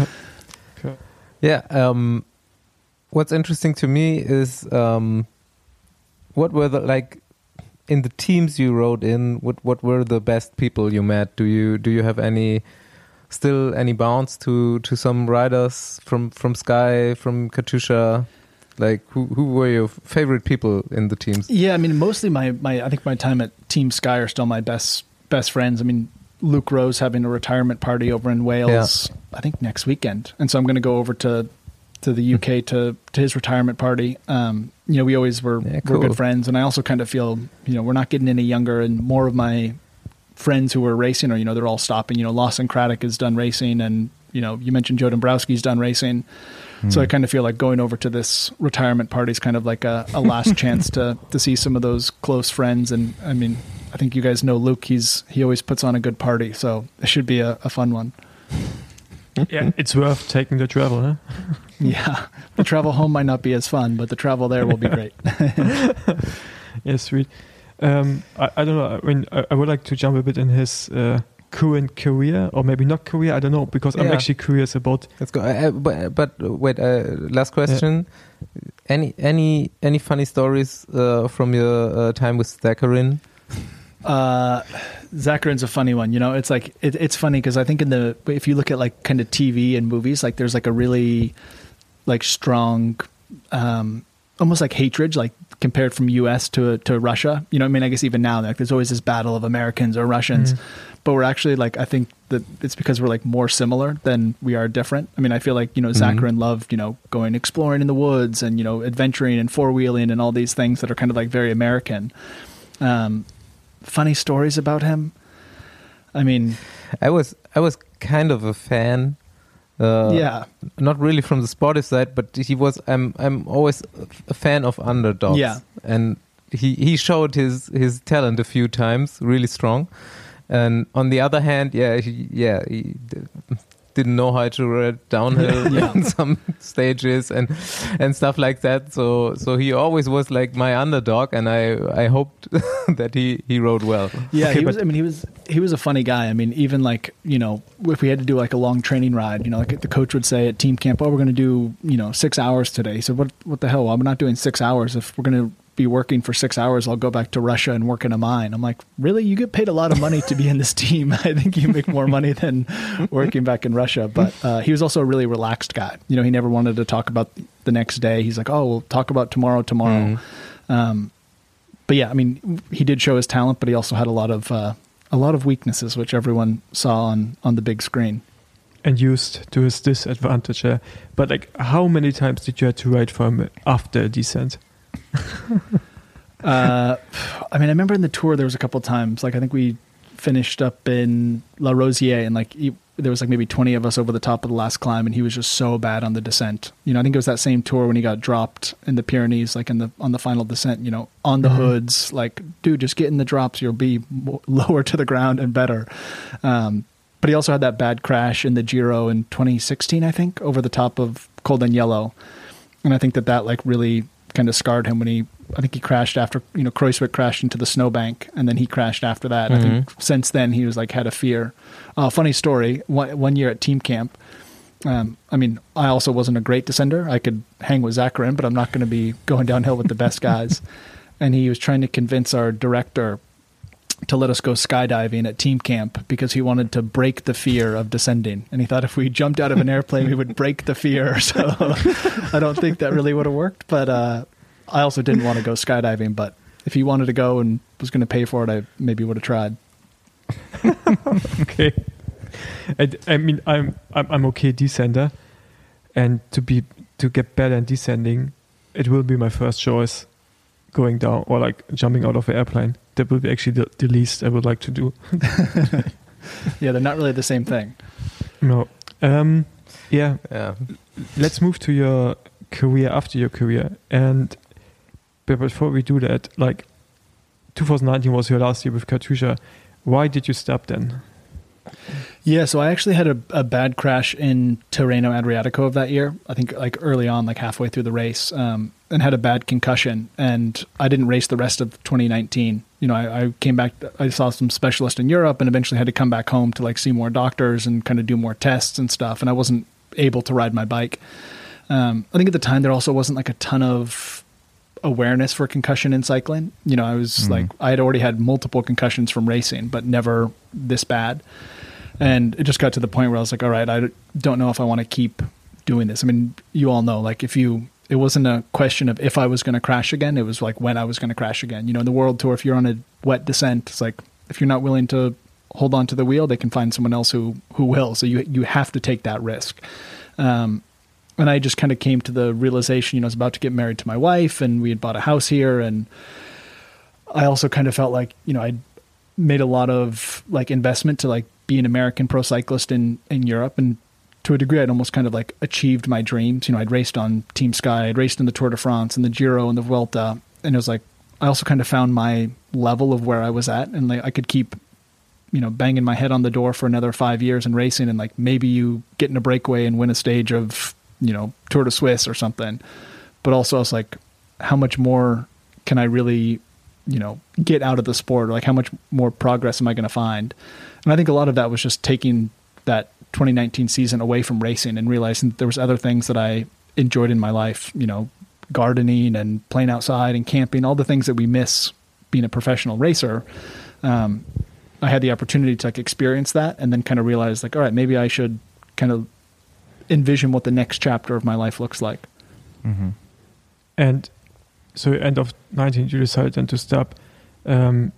Yeah. Um, what's interesting to me is um, what were the like in the teams you rode in, what what were the best people you met? Do you do you have any still any bounds to to some riders from from Sky, from Katusha? Like who who were your favorite people in the teams? Yeah, I mean mostly my my I think my time at Team Sky are still my best best friends. I mean Luke Rose having a retirement party over in Wales, yeah. I think next weekend, and so I'm going to go over to to the U K to to his retirement party. Um, you know, we always were yeah, cool. were good friends, and I also kind of feel, you know, we're not getting any younger, and more of my friends who are racing, or you know, they're all stopping. You know, Lawson Craddock is done racing, and you know, you mentioned Joe Dombrowski's done racing. Mm. So I kind of feel like going over to this retirement party is kind of like a, a last chance to to see some of those close friends. And I mean, I think you guys know Luke. He's he always puts on a good party, so it should be a, a fun one. Yeah, it's worth taking the travel, huh? Yeah, the travel home might not be as fun, but the travel there will be great. Yeah, sweet. Um, I, I don't know. I mean, I, I would like to jump a bit in his uh, current career, or maybe not career. I don't know, because yeah. I'm actually curious about. Let's go. Uh, but, but wait, uh, last question. Yeah. Any any any funny stories uh, from your uh, time with Zakharin? Uh, Zakharin's a funny one. You know, it's like it, it's funny because I think in the if you look at like kind of T V and movies, like there's like a really like strong, um, almost like hatred, like compared from U S to to Russia. You know, I mean, I guess even now, like there's always this battle of Americans or Russians, mm. but we're actually like I think that it's because we're like more similar than we are different. I mean, I feel like you know Zakharin mm-hmm. loved you know going exploring in the woods and you know adventuring and four wheeling and all these things that are kind of like very American. Um, funny stories about him. I mean, I was I was kind of a fan. Uh, yeah, not really from the sportive side, but he was. I'm I'm always a fan of underdogs. Yeah, and he he showed his his talent a few times, really strong. And on the other hand, yeah, he, yeah, he didn't know how to ride downhill yeah. in some stages and and stuff like that. So so he always was like my underdog, and I I hoped that he he rode well. Yeah, okay, he was. I mean, he was he was a funny guy. I mean, even like you know, if we had to do like a long training ride, you know, like the coach would say at team camp, "Oh, we're going to do you know six hours today." He said, "What what the hell? Well, I'm not doing six hours. If we're going to be working for six hours, I'll go back to Russia and work in a mine." I'm like, really? You get paid a lot of money to be in this team. I think you make more money than working back in Russia. But uh, he was also a really relaxed guy. You know, he never wanted to talk about the next day. He's like, oh, we'll talk about tomorrow, tomorrow. Mm. Um, but yeah, I mean, he did show his talent, but he also had a lot of uh, a lot of weaknesses, which everyone saw on, on the big screen. And used to his disadvantage. Uh, but like, how many times did you have to ride for him after a descent? uh, I mean, I remember in the tour there was a couple of times. Like I think we finished up in La Rosière, and like he, there was like maybe twenty of us over the top of the last climb, and he was just so bad on the descent. You know, I think it was that same tour when he got dropped in the Pyrenees, like in the on the final descent. You know, on the mm-hmm. hoods, like dude, just get in the drops, you'll be mo- lower to the ground and better. Um, but he also had that bad crash in the Giro in twenty sixteen, I think, over the top of Col d'Agnello, and I think that that like really kind of scarred him when he, I think he crashed after, you know, Kruijswijk crashed into the snowbank, and then he crashed after that. Mm-hmm. I think since then he was like, had a fear. Uh, funny story, one, one year at team camp, um, I mean, I also wasn't a great descender. I could hang with Zakharin, but I'm not going to be going downhill with the best guys. And he was trying to convince our director to let us go skydiving at team camp because he wanted to break the fear of descending. And he thought if we jumped out of an airplane, we would break the fear. So I don't think that really would have worked. But uh, I also didn't want to go skydiving. But if he wanted to go and was going to pay for it, I maybe would have tried. Okay. I, I mean, I'm, I'm I'm okay descender. And to be to get better in descending, it will be my first choice, going down or like jumping out of an airplane. That will be actually the, the least I would like to do. Yeah, they're not really the same thing. No. Um, yeah. yeah. Let's move to your career after your career. And but before we do that, like twenty nineteen was your last year with Katusha. Why did you stop then? Yeah, so I actually had a, a bad crash in Tirreno Adriatico of that year. I think like early on, like halfway through the race, um, and had a bad concussion. And I didn't race the rest of twenty nineteen. You know, I, I came back, I saw some specialists in Europe and eventually had to come back home to like see more doctors and kind of do more tests and stuff. And I wasn't able to ride my bike. Um, I think at the time there also wasn't like a ton of awareness for concussion in cycling. You know, I was mm-hmm. like, I had already had multiple concussions from racing, but never this bad. And it just got to the point where I was like, all right, I don't know if I want to keep doing this. I mean, you all know, like if you, it wasn't a question of if I was going to crash again. It was like when I was going to crash again. You know, in the World Tour, if you're on a wet descent, it's like, if you're not willing to hold on to the wheel, they can find someone else who, who will. So you, you have to take that risk. Um, and I just kind of came to the realization, you know, I was about to get married to my wife and we had bought a house here. And I also kind of felt like, you know, I'd made a lot of like investment to like be an American pro cyclist in, in Europe. And to a degree, I'd almost kind of like achieved my dreams. You know, I'd raced on Team Sky, I'd raced in the Tour de France and the Giro and the Vuelta. And it was like, I also kind of found my level of where I was at. And like, I could keep, you know, banging my head on the door for another five years and racing. And like, maybe you get in a breakaway and win a stage of, you know, Tour de Suisse or something. But also I was like, how much more can I really, you know, get out of the sport? Or like, how much more progress am I going to find? And I think a lot of that was just taking that twenty nineteen season away from racing and realizing that there was other things that I enjoyed in my life, you know, gardening and playing outside and camping, all the things that we miss being a professional racer. Um, I had the opportunity to like experience that and then kind of realize like, all right, maybe I should kind of envision what the next chapter of my life looks like. Mm-hmm. And so end of nineteen, you decided then to stop. Um,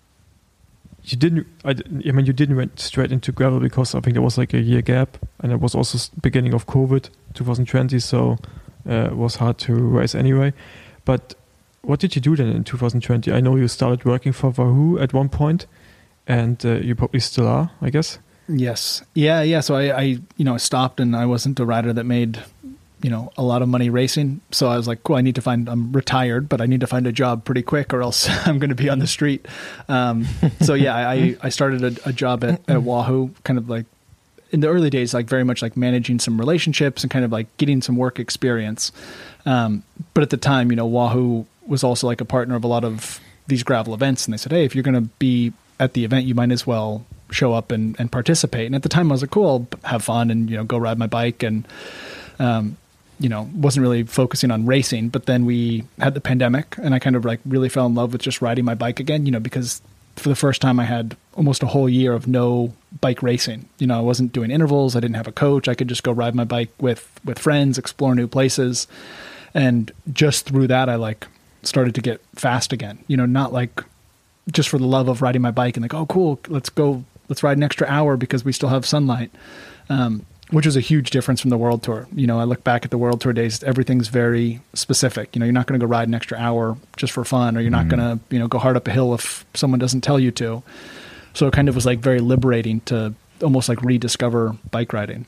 you didn't, I, I mean, you didn't went straight into gravel because I think there was like a year gap and it was also beginning of COVID, twenty twenty. So uh, it was hard to race anyway. But what did you do then in two thousand twenty? I know you started working for Wahoo at one point and uh, you probably still are, I guess. Yes. Yeah. Yeah. So I, I, you know, stopped and I wasn't a rider that made, you know, a lot of money racing. So I was like, cool, I need to find, I'm retired, but I need to find a job pretty quick or else I'm going to be on the street. Um, so yeah, I, I started a, a job at, at Wahoo, kind of like in the early days, like very much like managing some relationships and kind of like getting some work experience. Um, but at the time, you know, Wahoo was also like a partner of a lot of these gravel events. And they said, hey, if you're going to be at the event, you might as well show up and, and participate. And at the time I was like, cool, I'll have fun and, you know, go ride my bike. And, um, you know, wasn't really focusing on racing, but then we had the pandemic and I kind of like really fell in love with just riding my bike again, you know, because for the first time I had almost a whole year of no bike racing. You know, I wasn't doing intervals. I didn't have a coach. I could just go ride my bike with, with friends, explore new places. And just through that, I like started to get fast again, you know, not like just for the love of riding my bike and like, oh, cool, let's go, let's ride an extra hour because we still have sunlight. Um, which is a huge difference from the World Tour. You know, I look back at the World Tour days, everything's very specific. You know, you're not going to go ride an extra hour just for fun, or you're not mm-hmm. going to, you know, go hard up a hill if someone doesn't tell you to. So it kind of was like very liberating to almost like rediscover bike riding.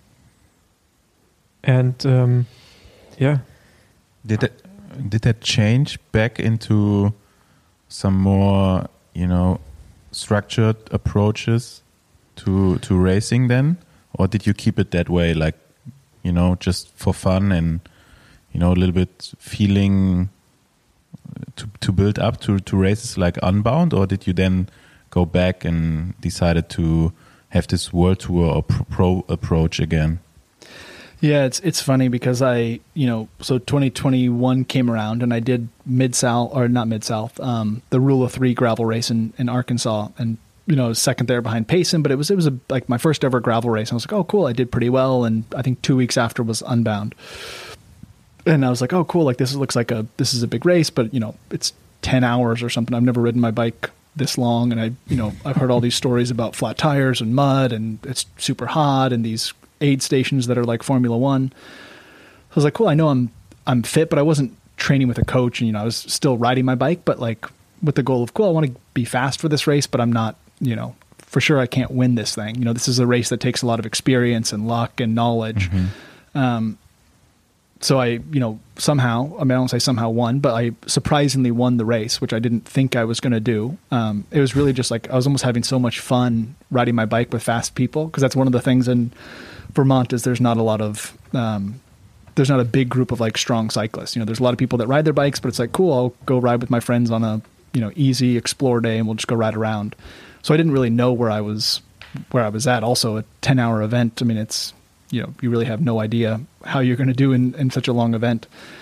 And, um, yeah. Did that, did that change back into some more, you know, structured approaches to to racing then? Or did you keep it that way, like, you know, just for fun and, you know, a little bit feeling to to build up to, to races like Unbound? Or did you then go back and decided to have this World Tour or pro, pro approach again? Yeah, it's it's funny because I, you know, so twenty twenty-one came around and I did Mid-South, or not Mid-South, um, the Rule of Three gravel race in, in Arkansas. And you know, second there behind Payson, but it was, it was a, like my first ever gravel race. I was like, oh, cool. I did pretty well. And I think two weeks after was Unbound. And I was like, oh, cool. Like this looks like a, this is a big race, but you know, it's ten hours or something. I've never ridden my bike this long. And I, you know, I've heard all these stories about flat tires and mud and it's super hot and these aid stations that are like Formula One. So I was like, cool. I know I'm, I'm fit, but I wasn't training with a coach and, you know, I was still riding my bike, but like with the goal of, cool, I want to be fast for this race, but I'm not, you know, for sure I can't win this thing. You know, this is a race that takes a lot of experience and luck and knowledge. Mm-hmm. Um, so I, you know, somehow, I mean, I don't say somehow won, but I surprisingly won the race, which I didn't think I was going to do. Um, it was really just like, I was almost having so much fun riding my bike with fast people. Cause that's one of the things in Vermont is there's not a lot of, um, there's not a big group of like strong cyclists. You know, there's a lot of people that ride their bikes, but it's like, cool, I'll go ride with my friends on a, you know, easy explore day and we'll just go ride around. So I didn't really know where I was, where I was at. Also a ten hour event. I mean, it's, you know, you really have no idea how you're going to do in, in such a long event.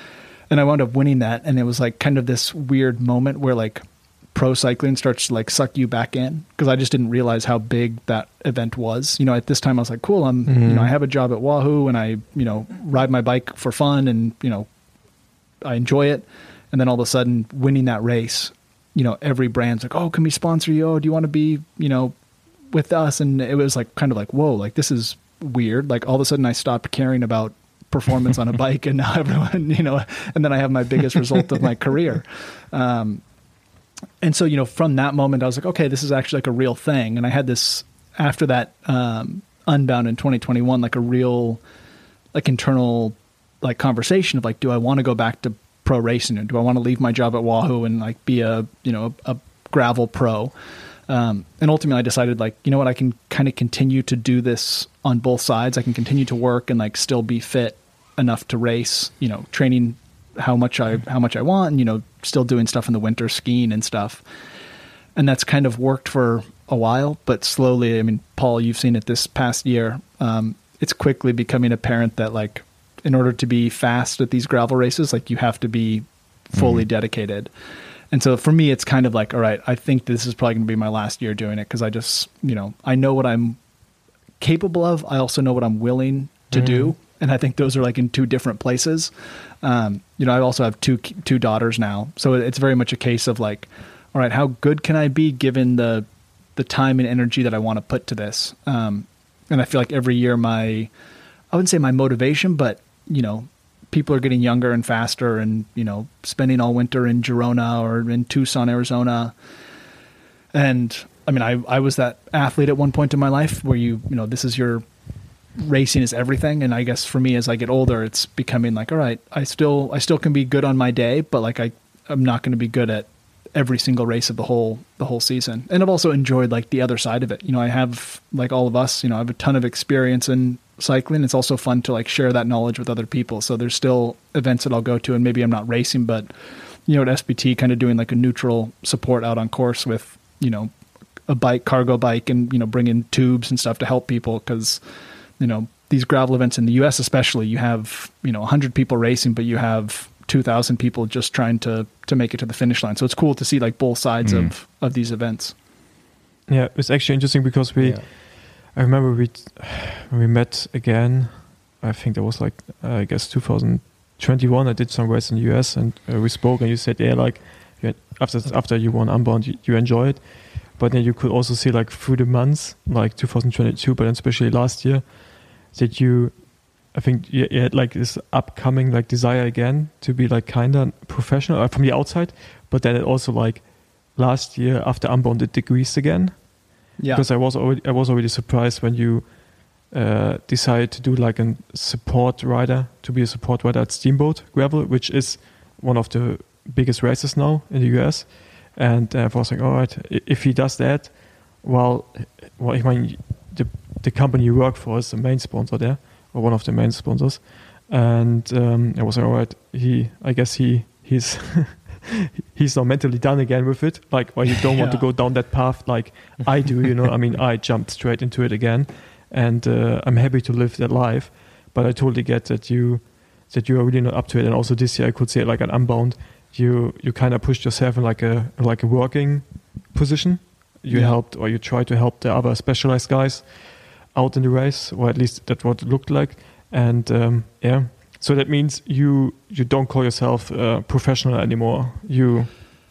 and I wound up winning that. And it was like kind of this weird moment where like pro cycling starts to like suck you back in, because I just didn't realize how big that event was. You know, at this time I was like, cool, I'm, mm-hmm. you know, I have a job at Wahoo and I, you know, ride my bike for fun and, you know, I enjoy it. And then all of a sudden winning that race, you know, every brand's like, oh, can we sponsor you? Oh, do you want to be, you know, with us? And it was like, kind of like, whoa, like this is weird. Like all of a sudden I stopped caring about performance on a bike, and now everyone, you know, and then I have my biggest result of my career. Um, And so, you know, from that moment, I was like, okay, this is actually like a real thing. And I had this, after that um, Unbound in twenty twenty-one, like a real, like internal, like conversation of like, do I want to go back to pro racing, and do I want to leave my job at Wahoo and like be a, you know, a, a gravel pro? Um, and ultimately I decided like, you know what, I can kind of continue to do this on both sides. I can continue to work and like still be fit enough to race, you know, training how much I, how much I want, and, you know, still doing stuff in the winter, skiing and stuff. And that's kind of worked for a while, but slowly, I mean, Paul, you've seen it this past year. Um, it's quickly becoming apparent that like, in order to be fast at these gravel races, like you have to be fully mm-hmm. dedicated. And so for me, it's kind of like, all right, I think this is probably going to be my last year doing it, because I just, you know, I know what I'm capable of. I also know what I'm willing to mm-hmm. do. And I think those are like in two different places. Um, you know, I also have two two daughters now, so it's very much a case of like, all right, how good can I be given the the time and energy that I want to put to this? Um, and I feel like every year my, I wouldn't say my motivation, but you know, people are getting younger and faster, and you know, spending all winter in Girona or in Tucson, Arizona. And I mean, I I was that athlete at one point in my life where you you know, this is your racing is everything. And I guess for me, as I get older, it's becoming like, all right, I still, I still can be good on my day, but like, I, I'm not going to be good at every single race of the whole, the whole season. And I've also enjoyed like the other side of it. You know, I have, like all of us, you know, I have a ton of experience in cycling. It's also fun to like share that knowledge with other people. So there's still events that I'll go to, and maybe I'm not racing, but you know, at S B T kind of doing like a neutral support out on course with, you know, a bike, cargo bike, and, you know, bringing tubes and stuff to help people. 'Cause you know, these gravel events in the U S especially, you have, you know, one hundred people racing, but you have two thousand people just trying to to make it to the finish line. So it's cool to see like both sides mm. of, of these events. Yeah, it's actually interesting because we, yeah. I remember we when we met again, I think that was like, uh, I guess two thousand twenty-one, I did some race in the U S, and uh, we spoke, and you said, yeah, like you, after after you won Unbound, you, you enjoy it. But then you could also see like through the months, like two thousand twenty-two, but then especially last year, that you, I think you, you had like this upcoming like desire again to be like kind of professional uh, from the outside, but then it also like last year after Unbound it decreased again. Yeah. Because I was already I was already surprised when you uh, decided to do like a support rider, to be a support rider at Steamboat Gravel, which is one of the biggest races now in the U S. And uh, I was like, all right, if he does that, well, well, I mean, the the company you work for is the main sponsor there, or one of the main sponsors. And um, I was like, all right, he, I guess he he's he's now mentally done again with it. Like, well, you don't yeah. want to go down that path like I do, you know. I mean, I jumped straight into it again, and uh, I'm happy to live that life. But I totally get that you that you are really not up to it. And also this year, I could say like an Unbound, you you kind of pushed yourself in like a like a working position. You yeah. helped, or you tried to help the other specialized guys out in the race, or at least that's what it looked like. And um, yeah, so that means you you don't call yourself uh, professional anymore. You,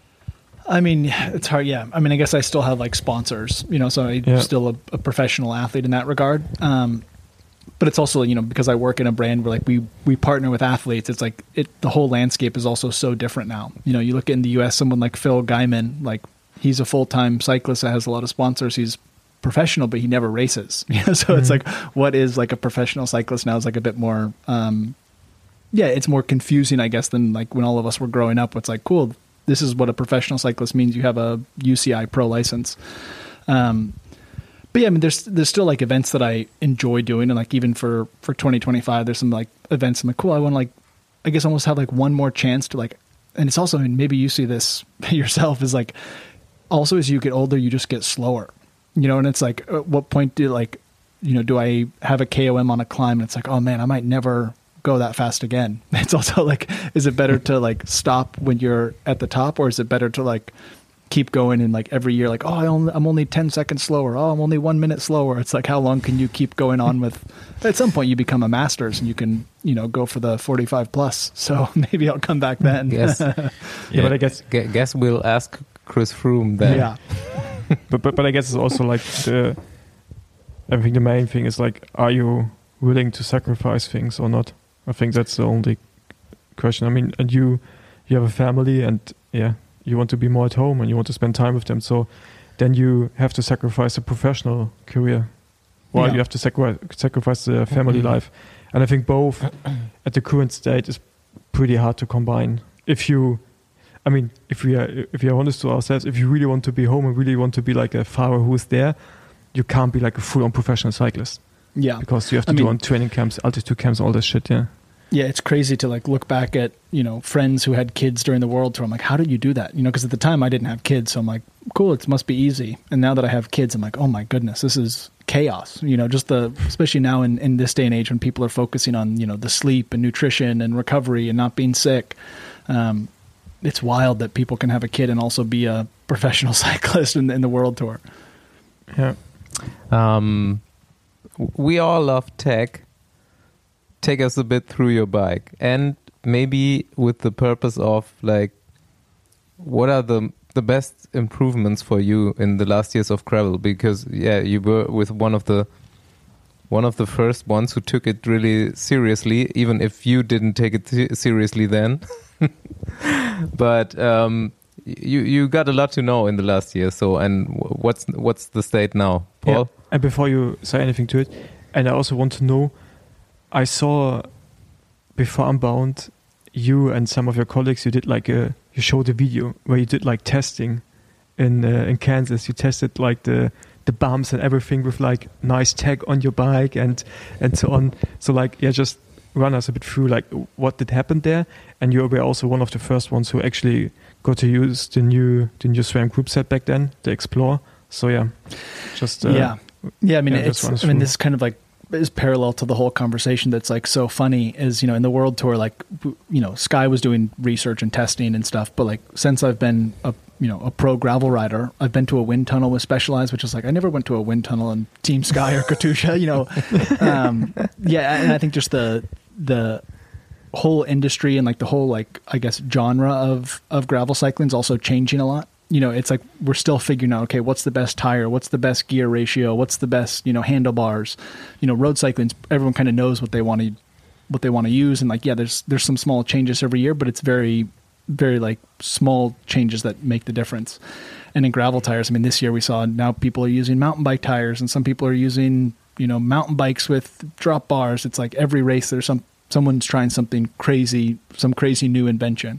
I mean, it's hard. Yeah, I mean, I guess I still have like sponsors, you know, so I'm yeah. still a, a professional athlete in that regard. Um, but it's also, you know, because I work in a brand where like we we partner with athletes. It's like it the whole landscape is also so different now. You know, you look in the U S, someone like Phil Guyman, like he's a full time cyclist that has a lot of sponsors. He's professional, but he never races. You know, so mm-hmm. it's like, what is like a professional cyclist now is like a bit more, um, yeah, it's more confusing, I guess, than like when all of us were growing up. It's like, cool, this is what a professional cyclist means. You have a U C I pro license. Um, but yeah, I mean, there's there's still like events that I enjoy doing, and like even for for twenty twenty-five, there's some like events I'm like, cool, I want to like, I guess almost have like one more chance to like, and it's also, I mean, maybe you see this yourself, is like, also as you get older, you just get slower. You know, and it's like, at what point do like, you know, do I have a K O M on a climb? And it's like, oh man, I might never go that fast again. It's also like, is it better to like stop when you're at the top, or is it better to like keep going and like every year, like, oh, I only, I'm only ten seconds slower. Oh, I'm only one minute slower. It's like, how long can you keep going on with, at some point you become a masters and you can, you know, go for the forty-five plus. So maybe I'll come back then. Yes. yeah, yeah, but I guess gu- guess we'll ask Chris Froome then. Yeah. but, but but I guess it's also like the I think the main thing is like, are you willing to sacrifice things or not? I think that's the only question. I mean, and you you have a family, and yeah, you want to be more at home and you want to spend time with them. So then you have to sacrifice a professional career, while Yeah. you have to sacri- sacrifice the family Mhm. life. And I think both at the current state is pretty hard to combine. If you, I mean, if we are if we are honest to ourselves, if you really want to be home and really want to be like a farmer who is there, you can't be like a full-on professional cyclist, Yeah. because you have to I do mean- on training camps, altitude camps, all this shit. Yeah. Yeah, it's crazy to like look back at, you know, friends who had kids during the World Tour. I'm like, how did you do that? You know, because at the time I didn't have kids, so I'm like, cool, it must be easy. And now that I have kids, I'm like, oh my goodness, this is chaos. You know, just the, especially now in, in this day and age when people are focusing on, you know, the sleep and nutrition and recovery and not being sick. Um, it's wild that people can have a kid and also be a professional cyclist in, in the World Tour. Yeah. Um, we all love tech. Take us a bit through your bike, and maybe with the purpose of like, what are the the best improvements for you in the last years of gravel? Because yeah, you were with one of the one of the first ones who took it really seriously, even if you didn't take it se- seriously then. But um, you you got a lot to know in the last year. So, and what's what's the state now, Paul? Yeah. And before you say anything to it, and I also want to know, I saw before Unbound, you and some of your colleagues, you did like a, you showed a video where you did like testing in uh, in Kansas. You tested like the the bumps and everything with like nice tech on your bike and and so on. So like, yeah, just run us a bit through like what did happen there. And you were also one of the first ones who actually got to use the new the new SRAM group set back then, the Explore. So yeah, just uh, yeah. Yeah, I mean, yeah, it's, just run us I mean, through. this is kind of like is parallel to the whole conversation that's like so funny is, you know, in the World Tour, like, w- you know, Sky was doing research and testing and stuff, but like since I've been a, you know, a pro gravel rider, I've been to a wind tunnel with Specialized, which is like, I never went to a wind tunnel in Team Sky or Katusha, you know. Um, yeah, and I think just the, the whole industry and like the whole, like, I guess, genre of, of gravel cycling is also changing a lot. You know, it's like we're still figuring out, okay, what's the best tire? What's the best gear ratio? What's the best, you know, handlebars? You know, road cycling, everyone kind of knows what they want to what they want to use. And like, yeah, there's there's some small changes every year, but it's very, very like small changes that make the difference. And in gravel tires, I mean, this year we saw now people are using mountain bike tires and some people are using, you know, mountain bikes with drop bars. It's like every race there's some someone's trying something crazy, some crazy new invention.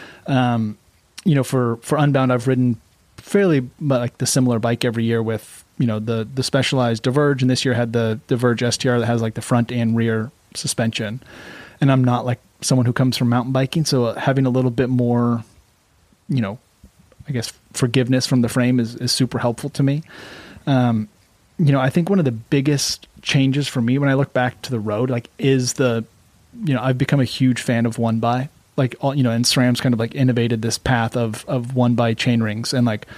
Um, you know, for, for Unbound, I've ridden fairly like the similar bike every year with, you know, the, the Specialized Diverge. And this year had the Diverge S T R that has like the front and rear suspension. And I'm not like someone who comes from mountain biking. So having a little bit more, you know, I guess forgiveness from the frame is, is super helpful to me. Um, you know, I think one of the biggest changes for me when I look back to the road, like is the, you know, I've become a huge fan of one by. Like, all, you know, and SRAM's kind of like innovated this path of, of one by chain rings. And like,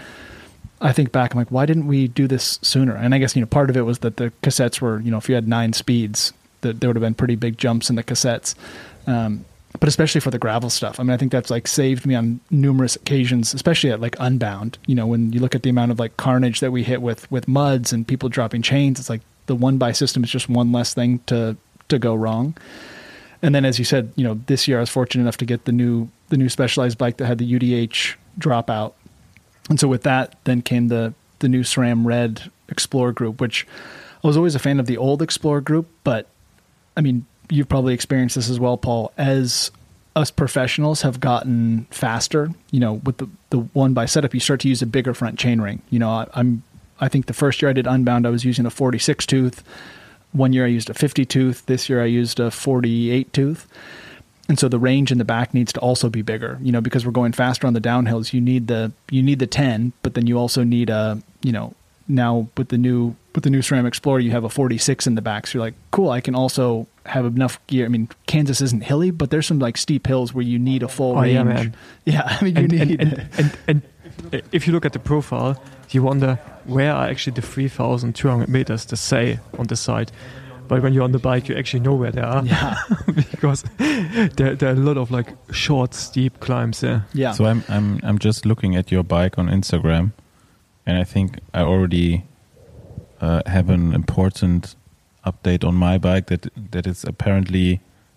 I think back, I'm like, why didn't we do this sooner? And I guess, you know, part of it was that the cassettes were, you know, if you had nine speeds, that there would have been pretty big jumps in the cassettes. Um, but especially for the gravel stuff. I mean, I think that's like saved me on numerous occasions, especially at like Unbound, you know, when you look at the amount of like carnage that we hit with, with muds and people dropping chains, it's like the one by system is just one less thing to, to go wrong. And then, as you said, you know, this year I was fortunate enough to get the new the new Specialized bike that had the U D H dropout, and so with that, then came the the new SRAM Red Explorer group, which I was always a fan of the old Explorer group, but I mean, you've probably experienced this as well, Paul. As us professionals have gotten faster, you know, with the the one by setup, you start to use a bigger front chainring. You know, I, I'm I think the first year I did Unbound, I was using a forty-six tooth. One year I used a fifty tooth. This year I used a forty-eight tooth. And so the range in the back needs to also be bigger, you know, because we're going faster on the downhills. You need the, you need the ten, but then you also need a, you know, now with the new with the new SRAM Explorer, you have a forty-six in the back. So you're like, cool, I can also have enough gear. I mean, Kansas isn't hilly, but there's some like steep hills where you need a full Oh, range. yeah, man. Yeah, I mean, you And, need and, and, and, and if you look at the profile, you wonder where are actually the three thousand two hundred meters to say on the side. But when you're on the bike, you actually know where they are. Yeah. Because there, there are a lot of like short, steep climbs there. yeah. So I'm I'm I'm just looking at your bike on Instagram, and I think I already uh, have an important update on my bike that that is apparently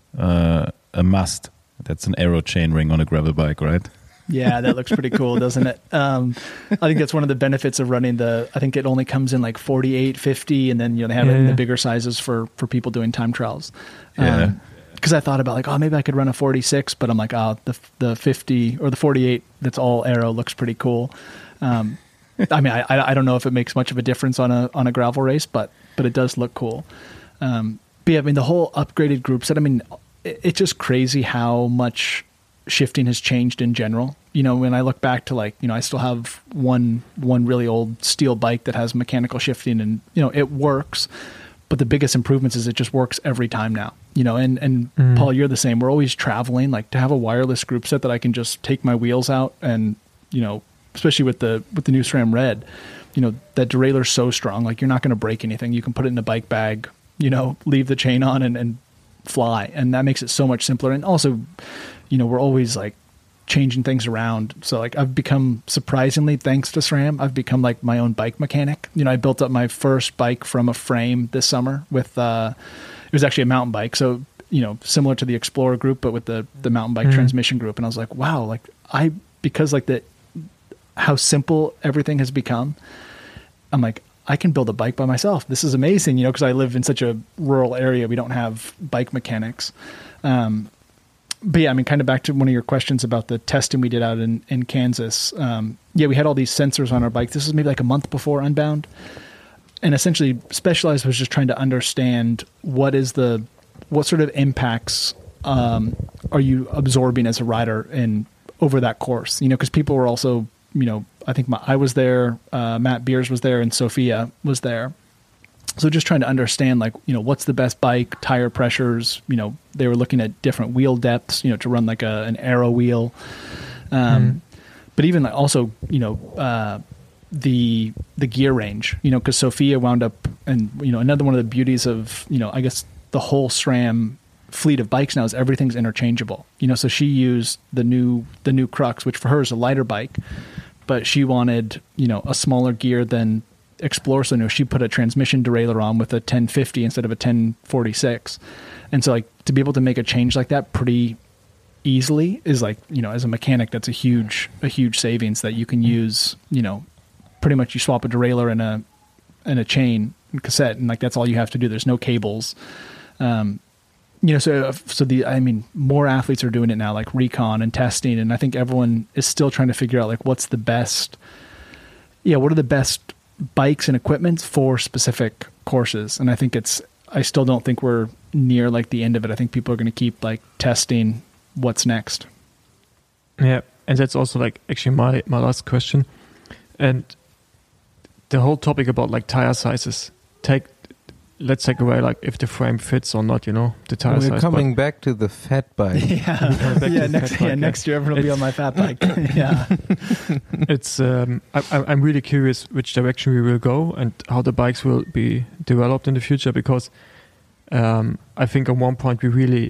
uh, a must. That's an aero chain ring on a gravel bike, right? Yeah, that looks pretty cool, doesn't it? Um, I think that's one of the benefits of running the, I think it only comes in like forty-eight, fifty, and then you know, they have Yeah, it in yeah. the bigger sizes for, for people doing time trials. Yeah. Because I thought about like, oh, maybe I could run a forty-six, but I'm like, oh, the the fifty or the forty-eight that's all aero looks pretty cool. Um, I mean, I I don't know if it makes much of a difference on a on a gravel race, but but it does look cool. Um, but yeah, I mean, the whole upgraded group set, I mean, it, it's just crazy how much shifting has changed in general. You know, when I look back to like, you know, I still have one one really old steel bike that has mechanical shifting, and you know, it works. But the biggest improvements is it just works every time now. You know, and and Mm. Paul, you're the same. We're always traveling. Like to have a wireless group set that I can just take my wheels out, and you know, especially with the with the new SRAM Red, you know, that derailleur's so strong. Like you're not going to break anything. You can put it in a bike bag. You know, leave the chain on and and fly, and that makes it so much simpler. And also, you know, we're always like changing things around. So like I've become surprisingly, thanks to SRAM, I've become like my own bike mechanic. You know, I built up my first bike from a frame this summer with, uh, it was actually a mountain bike. So, you know, similar to the Explorer group, but with the, the mountain bike Mhm. transmission group. And I was like, wow, like I, because like the, how simple everything has become, I'm like, I can build a bike by myself. This is amazing, you know, because I live in such a rural area. We don't have bike mechanics. Um, But yeah, I mean, kind of back to one of your questions about the testing we did out in, in Kansas. Um, yeah, we had all these sensors on our bike. This was maybe like a month before Unbound. And essentially, Specialized was just trying to understand what is the, what sort of impacts um, are you absorbing as a rider in over that course? You know, because people were also, you know, I think my, I was there, uh, Matt Beers was there, and Sophia was there. So just trying to understand, like, you know, what's the best bike, tire pressures, you know, they were looking at different wheel depths, you know, to run like a, an aero wheel. Um, Mm. But even like also, you know, uh, the the gear range, you know, because Sophia wound up, and, you know, another one of the beauties of, you know, I guess the whole SRAM fleet of bikes now is everything's interchangeable. You know, so she used the new the new Crux, which for her is a lighter bike, but she wanted, you know, a smaller gear than Explorer. So, you know, she put a transmission derailleur on with a ten fifty instead of a ten forty-six. And so, like, to be able to make a change like that pretty easily is like, you know, as a mechanic, that's a huge, a huge savings that you can use, you know, pretty much you swap a derailleur and a, and a chain and cassette, and like, that's all you have to do. There's no cables. Um, you know, so, so the, I mean, more athletes are doing it now, like recon and testing. And I think everyone is still trying to figure out like, what's the best, yeah, what are the best bikes and equipment for specific courses. And I think it's, I still don't think we're near like the end of it. I think people are going to keep like testing what's next. Yeah, and that's also like actually my, my last question. And the whole topic about like tire sizes. Take let's take away like if the frame fits or not, you know, the tire We're size. coming back to the fat bike. Yeah, back yeah. to Next, fat yeah, bike, next year everyone will be It's- on my fat bike. Yeah, It's um, I, I- I'm really curious which direction we will go and how the bikes will be developed in the future, because um, I think at one point we really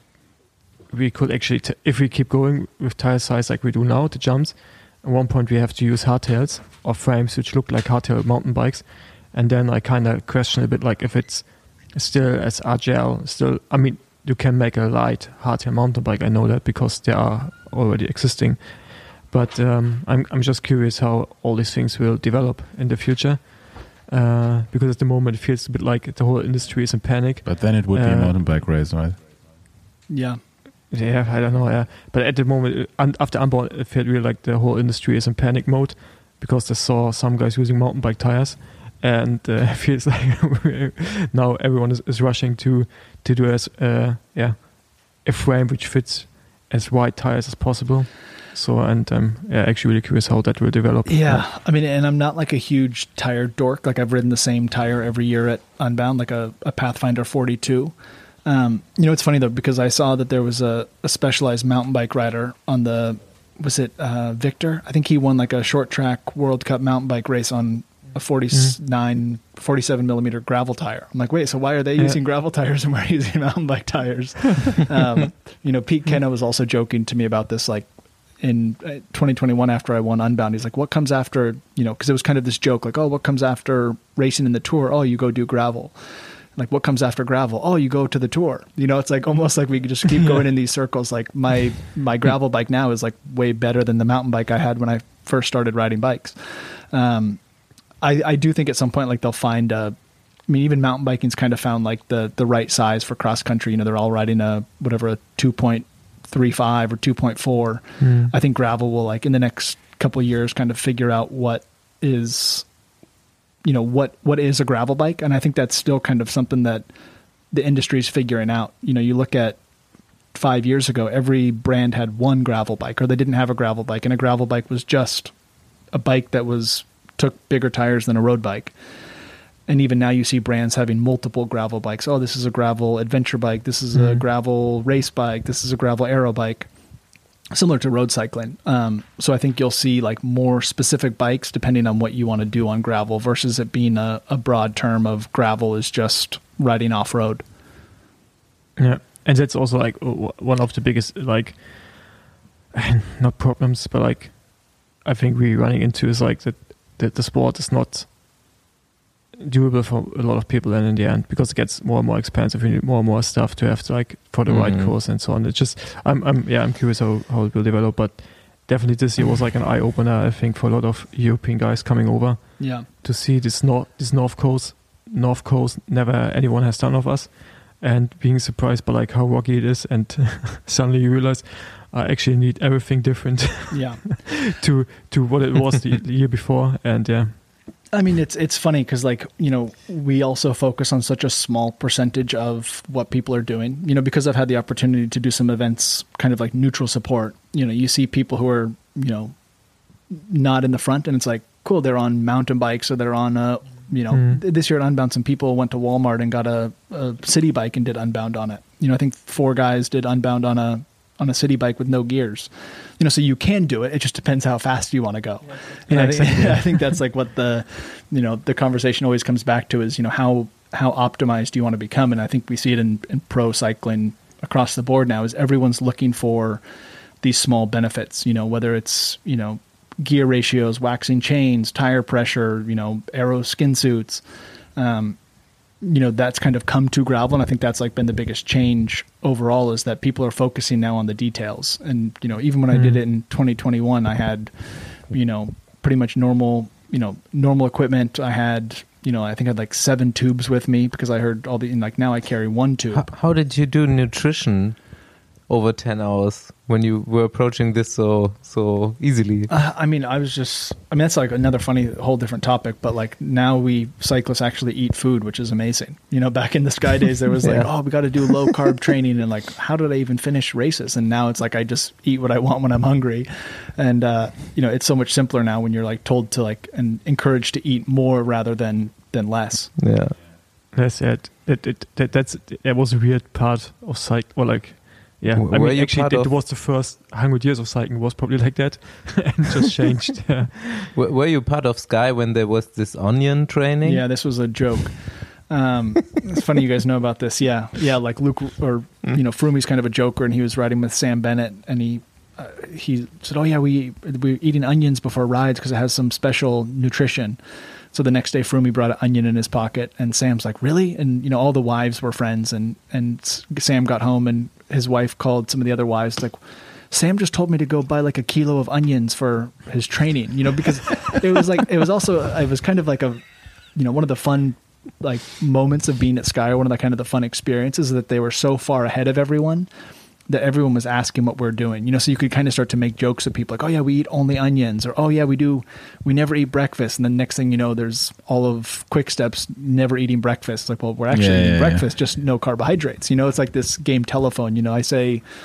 we could actually t- if we keep going with tire size like we do now, the jumps, at one point we have to use hardtails or frames which look like hardtail mountain bikes, and then I kind of question a bit like if it's still as agile. Still, I mean, you can make a light hardtail mountain bike. I know that because they are already existing. But um, I'm I'm just curious how all these things will develop in the future, uh, because at the moment it feels a bit like the whole industry is in panic. But then it would be a Uh, mountain bike race, right? yeah, Yeah, I don't know. Yeah, but at the moment, uh, un- after Unbound, it felt really like the whole industry is in panic mode because they saw some guys using mountain bike tires, and uh, it feels like now everyone is, is rushing to to do as uh, yeah a frame which fits as wide tires as possible. So, and I'm yeah, actually really curious how that will develop. Yeah, I mean, and I'm not like a huge tire dork. Like I've ridden the same tire every year at Unbound, like a, a Pathfinder forty-two. Um, you know, it's funny though, because I saw that there was a, a specialized mountain bike rider on the, was it uh, Victor? I think he won like a short track World Cup mountain bike race on a forty-nine, mm-hmm. forty-seven millimeter gravel tire. I'm like, wait, so why are they yeah. using gravel tires and we're using mountain bike tires? um, you know, Pete Kenna was also joking to me about this, like, in twenty twenty-one after I won Unbound, he's like, what comes after, you know, because it was kind of this joke, like, oh, what comes after racing in the Tour? Oh, you go do gravel. Like, what comes after gravel? Oh, you go to the Tour. You know, it's like almost like we could just keep going in these circles. Like my my gravel bike now is like way better than the mountain bike I had when I first started riding bikes. Um, I, I do think at some point, like they'll find, a, I mean, even mountain biking's kind of found like the the right size for cross country. You know, they're all riding a, whatever, a two point three five or two point four. Mm. I think gravel will, like, in the next couple of years kind of figure out what is, you know, what, what is a gravel bike. And I think that's still kind of something that the industry is figuring out. You know, you look at five years ago, every brand had one gravel bike, or they didn't have a gravel bike. And a gravel bike was just a bike that was, took bigger tires than a road bike. And even now you see brands having multiple gravel bikes. Oh, this is a gravel adventure bike. This is mm. a gravel race bike. This is a gravel aero bike, similar to road cycling. Um, so I think you'll see like more specific bikes depending on what you want to do on gravel versus it being a, a broad term of gravel is just riding off road. Yeah. And that's also like one of the biggest, like, not problems, but like, I think we're running into is like that the, the sport is not doable for a lot of people, and in the end, because it gets more and more expensive, you need more and more stuff to have to, like, for the mm-hmm. right course and so on. It's just, I'm, I'm, yeah, I'm curious how, how it will develop, but definitely this year was like an eye opener, I think, for a lot of European guys coming over. Yeah. To see this north, this North Coast, North Coast, never anyone has done of us, and being surprised by like how rocky it is, and suddenly you realize I actually need everything different. Yeah. to to what it was the, the year before, and yeah. I mean, it's it's funny because, like, you know, we also focus on such a small percentage of what people are doing, you know, because I've had the opportunity to do some events, kind of like neutral support. You know, you see people who are, you know, not in the front, and it's like, cool, they're on mountain bikes, or they're on a, you know, mm. this year at Unbound, some people went to Walmart and got a, a city bike and did Unbound on it. You know, I think four guys did Unbound on a on a city bike with no gears. You know, so you can do it. It just depends how fast you want to go. And yeah, I, think, exactly. I think that's like what the, you know, the conversation always comes back to is, you know, how, how optimized do you want to become? And I think we see it in, in pro cycling across the board now is everyone's looking for these small benefits, you know, whether it's, you know, gear ratios, waxing chains, tire pressure, you know, aero skin suits. Um, you know, that's kind of come to gravel. And I think that's like been the biggest change overall is that people are focusing now on the details. And, you know, even when mm. I did it in twenty twenty-one, I had, you know, pretty much normal, you know, normal equipment. I had, you know, I think I had like seven tubes with me because I heard all the, and like now I carry one tube. How, how did you do nutrition over ten hours when you were approaching this so so easily? Uh, I mean, I was just, I mean, that's like another funny, whole different topic, but like now we cyclists actually eat food, which is amazing. You know, back in the Sky days, there was yeah. like, oh, we got to do low carb training. And like, how did I even finish races? And now it's like, I just eat what I want when I'm hungry. And, uh, you know, it's so much simpler now when you're like told to like, and encouraged to eat more rather than, than less. Yeah. That's it. It, it, that, that's, that was a weird part of cycle, or like, yeah, I mean, actually, that was the first hundred years of cycling was probably like that, and just changed. Yeah. Were you part of Sky when there was this onion training? Yeah, this was a joke. Um, it's funny you guys know about this. Yeah, yeah, like Luke or you know, Frumy's kind of a joker, and he was riding with Sam Bennett, and he uh, he said, "Oh yeah, we we're eating onions before rides because it has some special nutrition." So the next day, Frumy brought an onion in his pocket, and Sam's like, "Really?" And you know, all the wives were friends, and and Sam got home, and his wife called some of the other wives, like, "Sam just told me to go buy like a kilo of onions for his training," you know, because it was like, it was also, it was kind of like a, you know, one of the fun like moments of being at Sky, or one of the kind of the fun experiences that they were so far ahead of everyone that everyone was asking what we're doing, you know, so you could kind of start to make jokes of people like, "Oh yeah, we eat only onions," or "Oh yeah, we do, we never eat breakfast." And then next thing you know, there's all of Quick Steps never eating breakfast. It's like, well, we're actually yeah, eating yeah, breakfast, yeah. just no carbohydrates. You know, it's like this game telephone. You know, I say,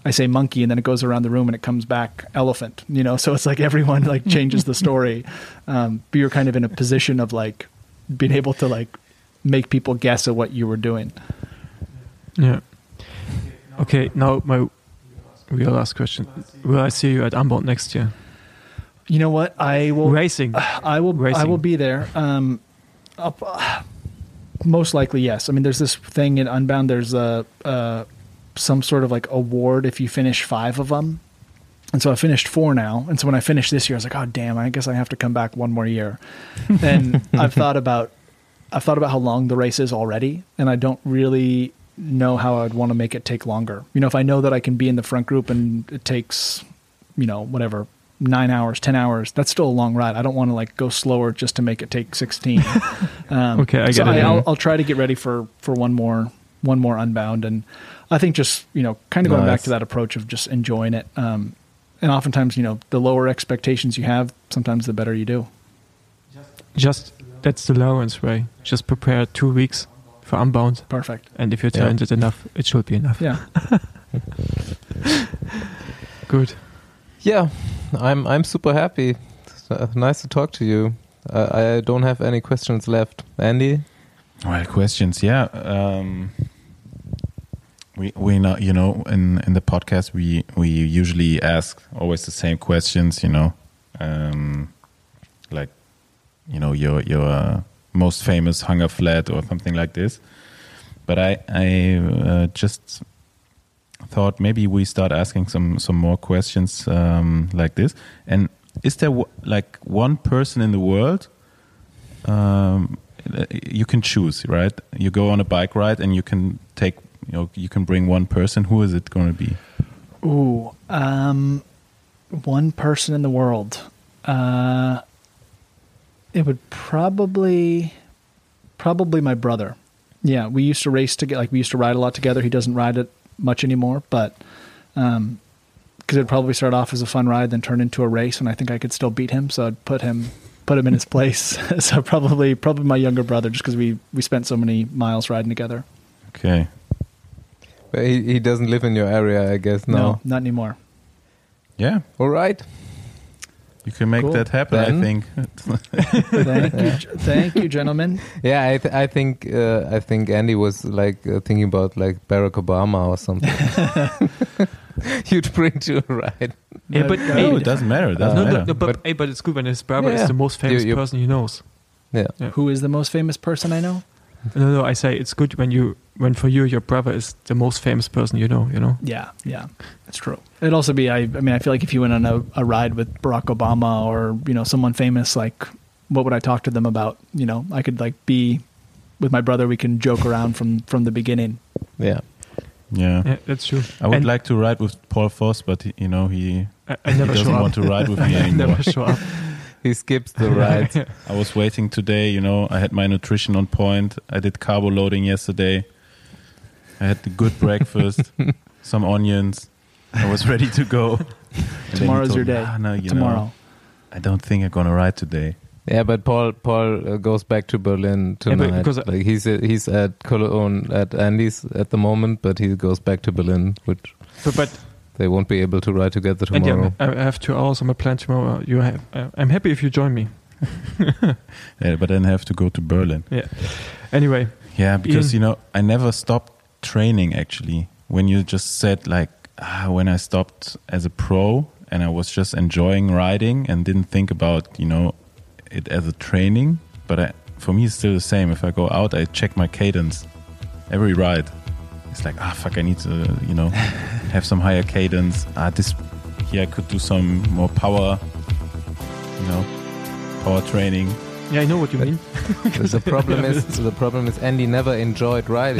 I say monkey, and then it goes around the room and it comes back elephant, you know? So it's like everyone like changes the story. Um, but you're kind of in a position of like being able to like make people guess at what you were doing. Yeah. Okay, now my real last question. Will I see you at Unbound next year? You know what? I will Racing. I will Racing. I will be there. Um, up, uh, most likely, yes. I mean, there's this thing in Unbound. There's a, uh, some sort of like award if you finish five of them. And so I finished four now. And so when I finished this year, I was like, oh, damn, I guess I have to come back one more year. And I've thought about I've thought about how long the race is already, and I don't really know how I'd want to make it take longer. You know, if I know that I can be in the front group and it takes, you know, whatever, nine hours, ten hours, that's still a long ride. I don't want to like go slower just to make it take sixteen. Um, okay, I get so it. I, I'll, I'll try to get ready for, for one more, one more Unbound. And I think just, you know, kind of going Nice. back to that approach of just enjoying it. Um, and oftentimes, you know, the lower expectations you have, sometimes the better you do. Just, that's the Lawrence way. Just prepare two weeks for Unbound. Perfect. And if you're Yeah. talented enough, it should be enough. Yeah. Good. Yeah, I'm I'm super happy. It's, uh, nice to talk to you. Uh, I don't have any questions left. Andy? Well, questions, yeah. Um, we we know, you know, in in the podcast we we usually ask always the same questions, you know, um, like, you know, your your uh, most famous hunger flat or something like this. But I I uh, just thought maybe we start asking some some more questions um, like this. And is there w- like one person in the world? Um, you can choose, right? You go on a bike ride and you can take, you know, you can bring one person. Who is it going to be? Ooh, um, one person in the world. Uh, it would probably, probably my brother. Yeah, we used to race together. Like we used to ride a lot together. He doesn't ride it much anymore, but um, because it'd probably start off as a fun ride, then turn into a race, and I think I could still beat him. So I'd put him, put him in his place. So probably, probably my younger brother, just because we we spent so many miles riding together. Okay. But he, he doesn't live in your area, I guess. No. No, not anymore. Yeah, All right. you can make Cool. that happen. Then- I think. Thank you, thank you, gentlemen. Yeah, I th- I think uh, I think Andy was like uh, thinking about like Barack Obama or something. You'd bring to a ride. Yeah, but No, No, hey, it doesn't matter. It doesn't no, matter. no, no, but, But- hey, but it's good when his brother Yeah. is the most famous You- you- person he knows. Yeah. Yeah. Who is the most famous person I know? No, no, I say it's good when you, when for you your brother is the most famous person you know. You know. Yeah, yeah, that's true. It'd also be, I, I mean, I feel like if you went on a, a ride with Barack Obama or, you know, someone famous, like, what would I talk to them about? You know, I could, like, be with my brother, we can joke around from, from the beginning. Yeah. Yeah. Yeah, that's true. I would And like to ride with Paul Voss, but he, you know he, I, I he never doesn't show up. want to ride with me I anymore. never show up. He skips the rides. I was waiting today, you know, I had my nutrition on point. I did carbo loading yesterday. I had the good breakfast, some onions. I was ready to go. And then he Tomorrow's told your me, day. "Ah, no, you Tomorrow. know, I don't think I'm going to ride today. Yeah, but Paul Paul uh, goes back to Berlin Yeah, but tonight. because I- like he's uh, he's at Cologne at Andy's at the moment, but he goes back to Berlin, which But, but they won't be able to ride together and tomorrow. yeah, I have two hours on my plan tomorrow. You have. Uh, I'm happy if you join me. Yeah, but then I have to go to Berlin. Yeah. Anyway, Yeah, because, Ian. you know, I never stopped training, actually. When you just said, like, ah, when I stopped as a pro and I was just enjoying riding and didn't think about, you know, it as a training. But I, for me, it's still the same. If I go out, I check my cadence every ride. It's like, ah, fuck, I need to, you know, have some higher cadence. Ah, this, here I could do some more power, you know, power training. yeah, I know what you mean. The, the problem is the problem is Andy never enjoyed riding.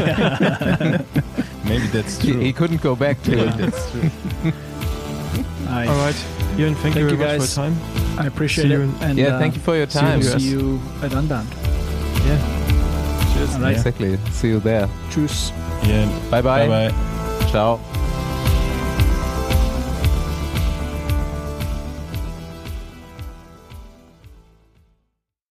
Maybe that's he, true. he couldn't go back to Maybe it. that's true. I, All right, Ian, thank, Thank you you very much guys. for your time. I appreciate See it. you in- And, Yeah, uh, thank you for your see you time. in See you at Unbound. Yeah. Cheers. All right. Exactly. See you there. Tschüss. Yeah. Bye bye. Bye bye. Ciao.